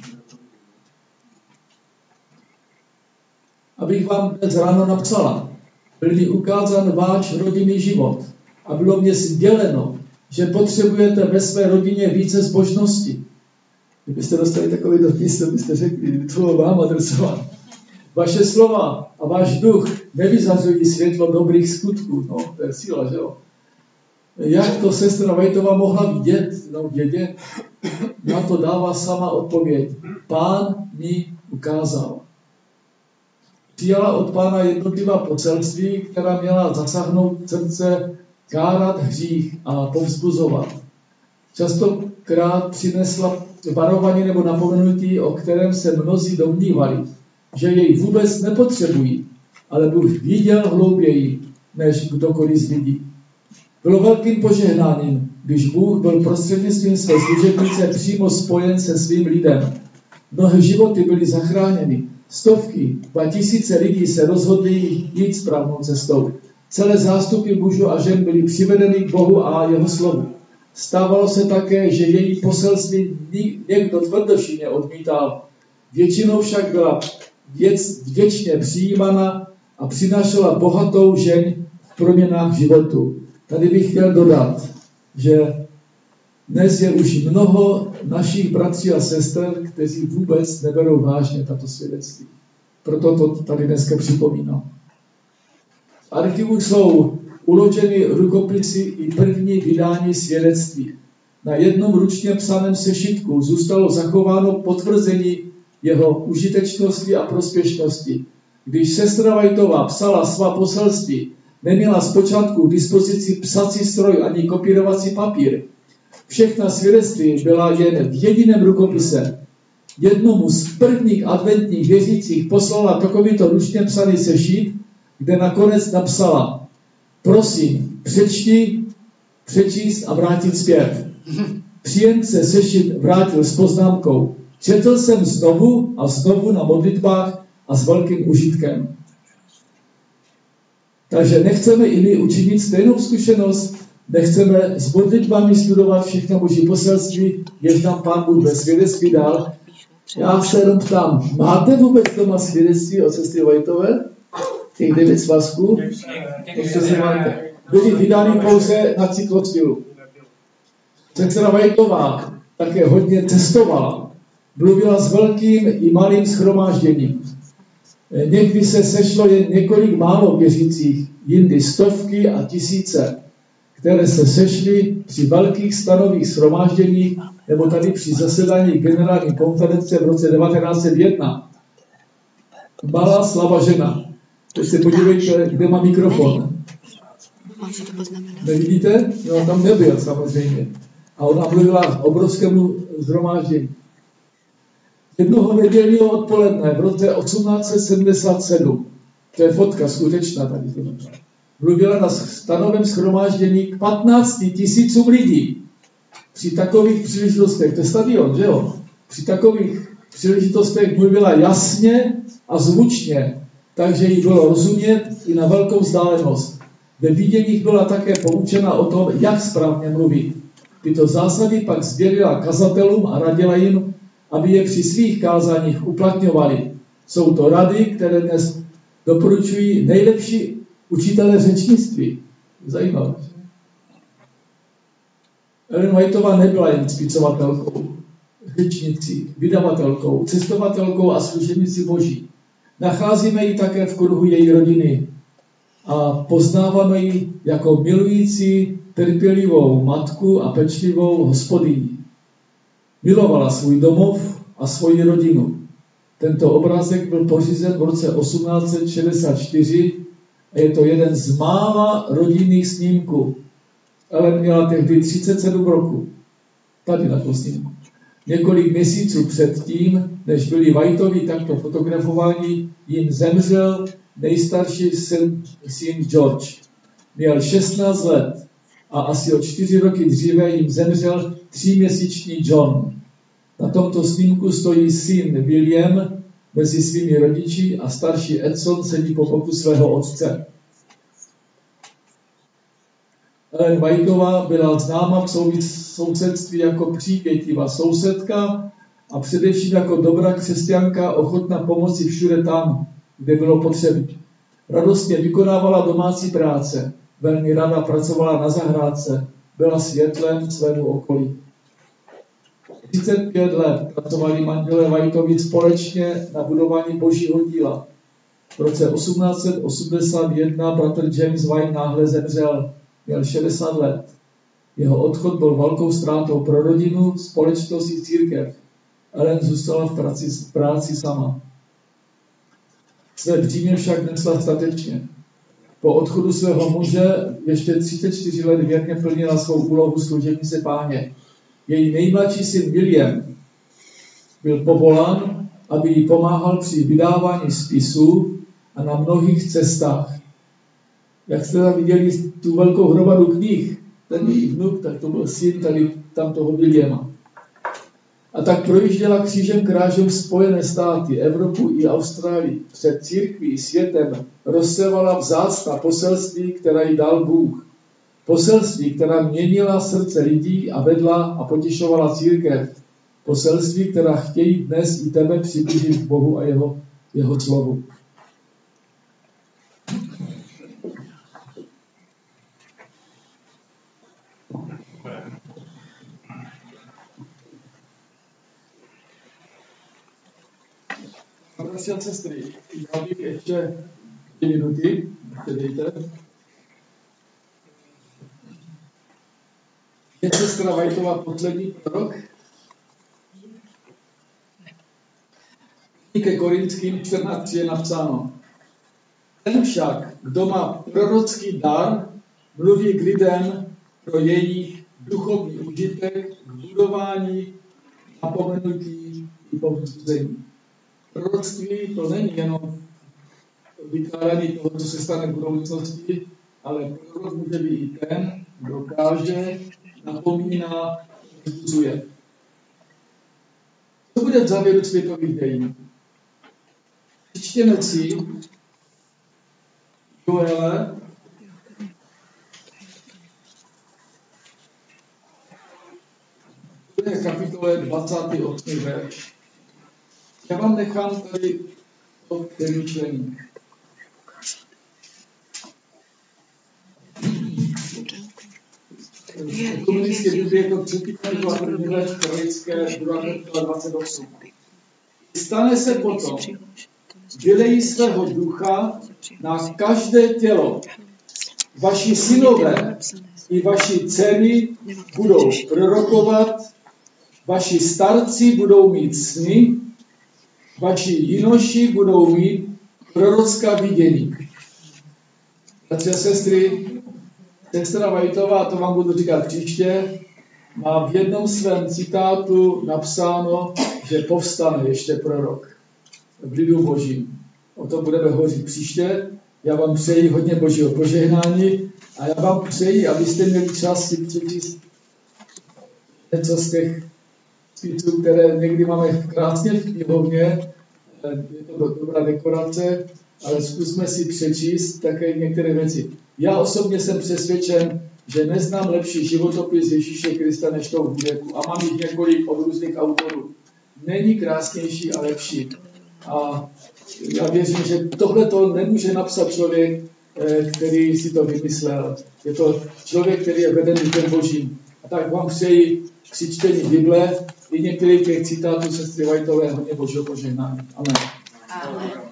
Abych vám dnes ráno napsala, byl mi ukázán váš rodinný život a bylo mě sděleno, že potřebujete ve své rodině více zbožnosti. Kdybyste dostali takový dopis, to byste řekli, to vám adresovat. Vaše slova a váš duch nevyzařují světlo dobrých skutků. No, to je síla, že jo? Jak to sestra Vajtová mohla vědět? Na to dává sama odpověď. Pán mi ukázal. Přijala od Pána jednotlivá poselství, která měla zasáhnout srdce, kárat hřích a povzbuzovat. Častokrát přinesla varování nebo napomenutí, o kterém se mnozí domnívali, že jej vůbec nepotřebují, ale Bůh viděl hlouběji, než kdokoliv z lidí. Bylo velkým požehnáním, když Bůh byl prostřednictvím své služebnice přímo spojen se svým lidem. Mnohé životy byly zachráněny. Stovky, 2000 lidí se rozhodli jít správnou cestou. Celé zástupy mužů a žen byly přivedeny k Bohu a jeho slovu. Stávalo se také, že její poselství někdo tvrdošíně odmítal. Většinou však byla vděčně přijímána a přinášela bohatou žeň v proměnách životu. Tady bych chtěl dodat, že dnes je už mnoho našich bratří a sester, kteří vůbec neberou vážně tato svědectví. Proto to tady dneska připomínám. V archivu jsou uloženy rukopisy i první vydání svědectví. Na jednom ručně psaném sešitku zůstalo zachováno potvrzení jeho užitečnosti a prospěšnosti. Když sestra Vajtová psala svá poselství, neměla zpočátku k dispozici psací stroj ani kopírovací papír. Všechna svědectví byla jen v jediném rukopise. Jednomu z prvních adventních věřících poslala takovýto ručně psaný sešit, kde nakonec napsala: prosím, přečíst a vrátit zpět. Příjemce sešit vrátil s poznámkou: četl jsem znovu a znovu na modlitbách a s velkým užitkem. Takže nechceme i my učinit stejnou zkušenost, nechceme s modlitbami studovat všechna boží poselství, jež nám Pán Bůh ve svědectví dal. Já se jenom ptám, máte vůbec doma svědectví o sestře Vajtové? Těch 9 svazků? Ještě si máte. Byly vydány pouze na cyklostylu. Sestra Vajtová také hodně cestovala. Mluvila s velkým i malým shromážděním. Někdy se sešlo jen několik málo věřících, jindy stovky a tisíce, které se sešly při velkých stanových shromážděních nebo tady při zasedání generální konference v roce 1901. Malá slava žena. Teď se podívejte, kde má mikrofon. Nevidíte? No, tam nebyl samozřejmě. A ona mluvila obrovskému shromáždění. Jednoho nedělního odpoledne v roce 1877, to je fotka skutečná tady, mluvila na stanovém shromáždění k 15 000 lidí. Při takových příležitostech, to je stadion, že jo? Při takových příležitostech mluvila jasně a zvučně, takže jí bylo rozumět i na velkou vzdálenost. Ve viděních byla také poučena o tom, jak správně mluvit. Tyto zásady pak sdělila kazatelům a radila jim, aby je při svých kázáních uplatňovali. Jsou to rady, které dnes doporučují nejlepší učitelé řečnictví. Zajímavé. Ellen Whiteová nebyla jen spicovatelkou, řečnicí, vydavatelkou, cestovatelkou a služebnicí boží. Nacházíme ji také v kruhu její rodiny a poznáváme ji jako milující, trpělivou matku a pečlivou hospodyni. Milovala svůj domov a svoji rodinu. Tento obrázek byl pořízen v roce 1864 a je to jeden z mála rodinných snímků. Ellen měla tehdy 37 roků. Tady na tom snímku. Několik měsíců předtím, než byli Whiteovi takto fotografováni, jim zemřel nejstarší syn George. Měl 16 let a asi o 4 roky dříve jim zemřel 3měsíční John. Na tomto snímku stojí syn William mezi svými rodiči a starší Edson sedí po boku svého otce. Ellen Whiteová byla známa v sousedství jako přívětivá sousedka a především jako dobrá křesťanka ochotná pomoci všude tam, kde bylo potřeba. Radostně vykonávala domácí práce, velmi ráda pracovala na zahrádce, byla světlem svému okolí. 35 let pracovali manželé Whiteovi společně na budování božího díla. V roce 1881 bratr James White náhle zemřel. Měl 60 let. Jeho odchod byl velkou ztrátou pro rodinu, společnost i církev. Ellen zůstala v práci sama. Své břímě však nesla statečně. Po odchodu svého muže ještě 34 let věrně plnila svou úlohu služebnice Páně. Její nejmladší syn William byl povolán, aby jí pomáhal při vydávání spisů a na mnohých cestách. Jak jste tam viděli tu velkou hromadu knih, ten její vnuk, tak to byl syn tady tam toho Williama. A tak projížděla křížem krážem Spojené státy, Evropu i Austrálii. Před církví i světem rozsévala vzácná poselství, která jí dal Bůh. Poselství, která měnila srdce lidí a vedla a potěšovala církev. Poselství, která chtějí dnes i tebe přiblížit k Bohu a jeho slovu. Bratři a sestry, já bych ještě 2 minuty, dejte. Je sestra Whiteová poslední prorok? Ke Korinským 14 je napsáno. Ten však, kdo má prorocký dar, mluví k lidem pro jejich duchovní užitek, k budování, napomenutí i povzbuzení. Proroctví to není jenom vykládání toho, co se stane v budoucnosti, ale prorok může být i ten, kdo káže, napomíná, povzbuzuje. Co bude v závěru světových dějin? Přečtěme si Joele, to je kapitole 28. verš. Já vám nechám tady to přemýšlení. V komunistické Bibli je to 3. kapitola 1. verš, kralické 2. kapitola 28. Stane se potom, vylejí svého ducha na každé tělo. Vaši synové i vaši dcery budou prorokovat, vaši starci budou mít sny, vaši jinoši budou mít prorocká vidění. Bratři a sestry, sestra Whiteová, to vám budu říkat příště, má v jednom svém citátu napsáno, že povstane ještě prorok v lidu božím. O tom budeme hovořit příště. Já vám přeji hodně božího požehnání a já vám přeji, abyste měli čas si přečíst něco z těch spisů, které někdy máme krásně v knihovně. Je to dobrá dekorace, ale zkusme si přečíst také některé věci. Já osobně jsem přesvědčen, že neznám lepší životopis Ježíše Krista než tou Bibliu a mám jich několik od různých autorů. Není krásnější a lepší. A já věřím, že tohle to nemůže napsat člověk, který si to vymyslel. Je to člověk, který je vedený Duchem Božím. A tak vám přeji při čtení Bible i některých těch citátů sestry Whiteové hodně božího požehnání. Amen. Amen.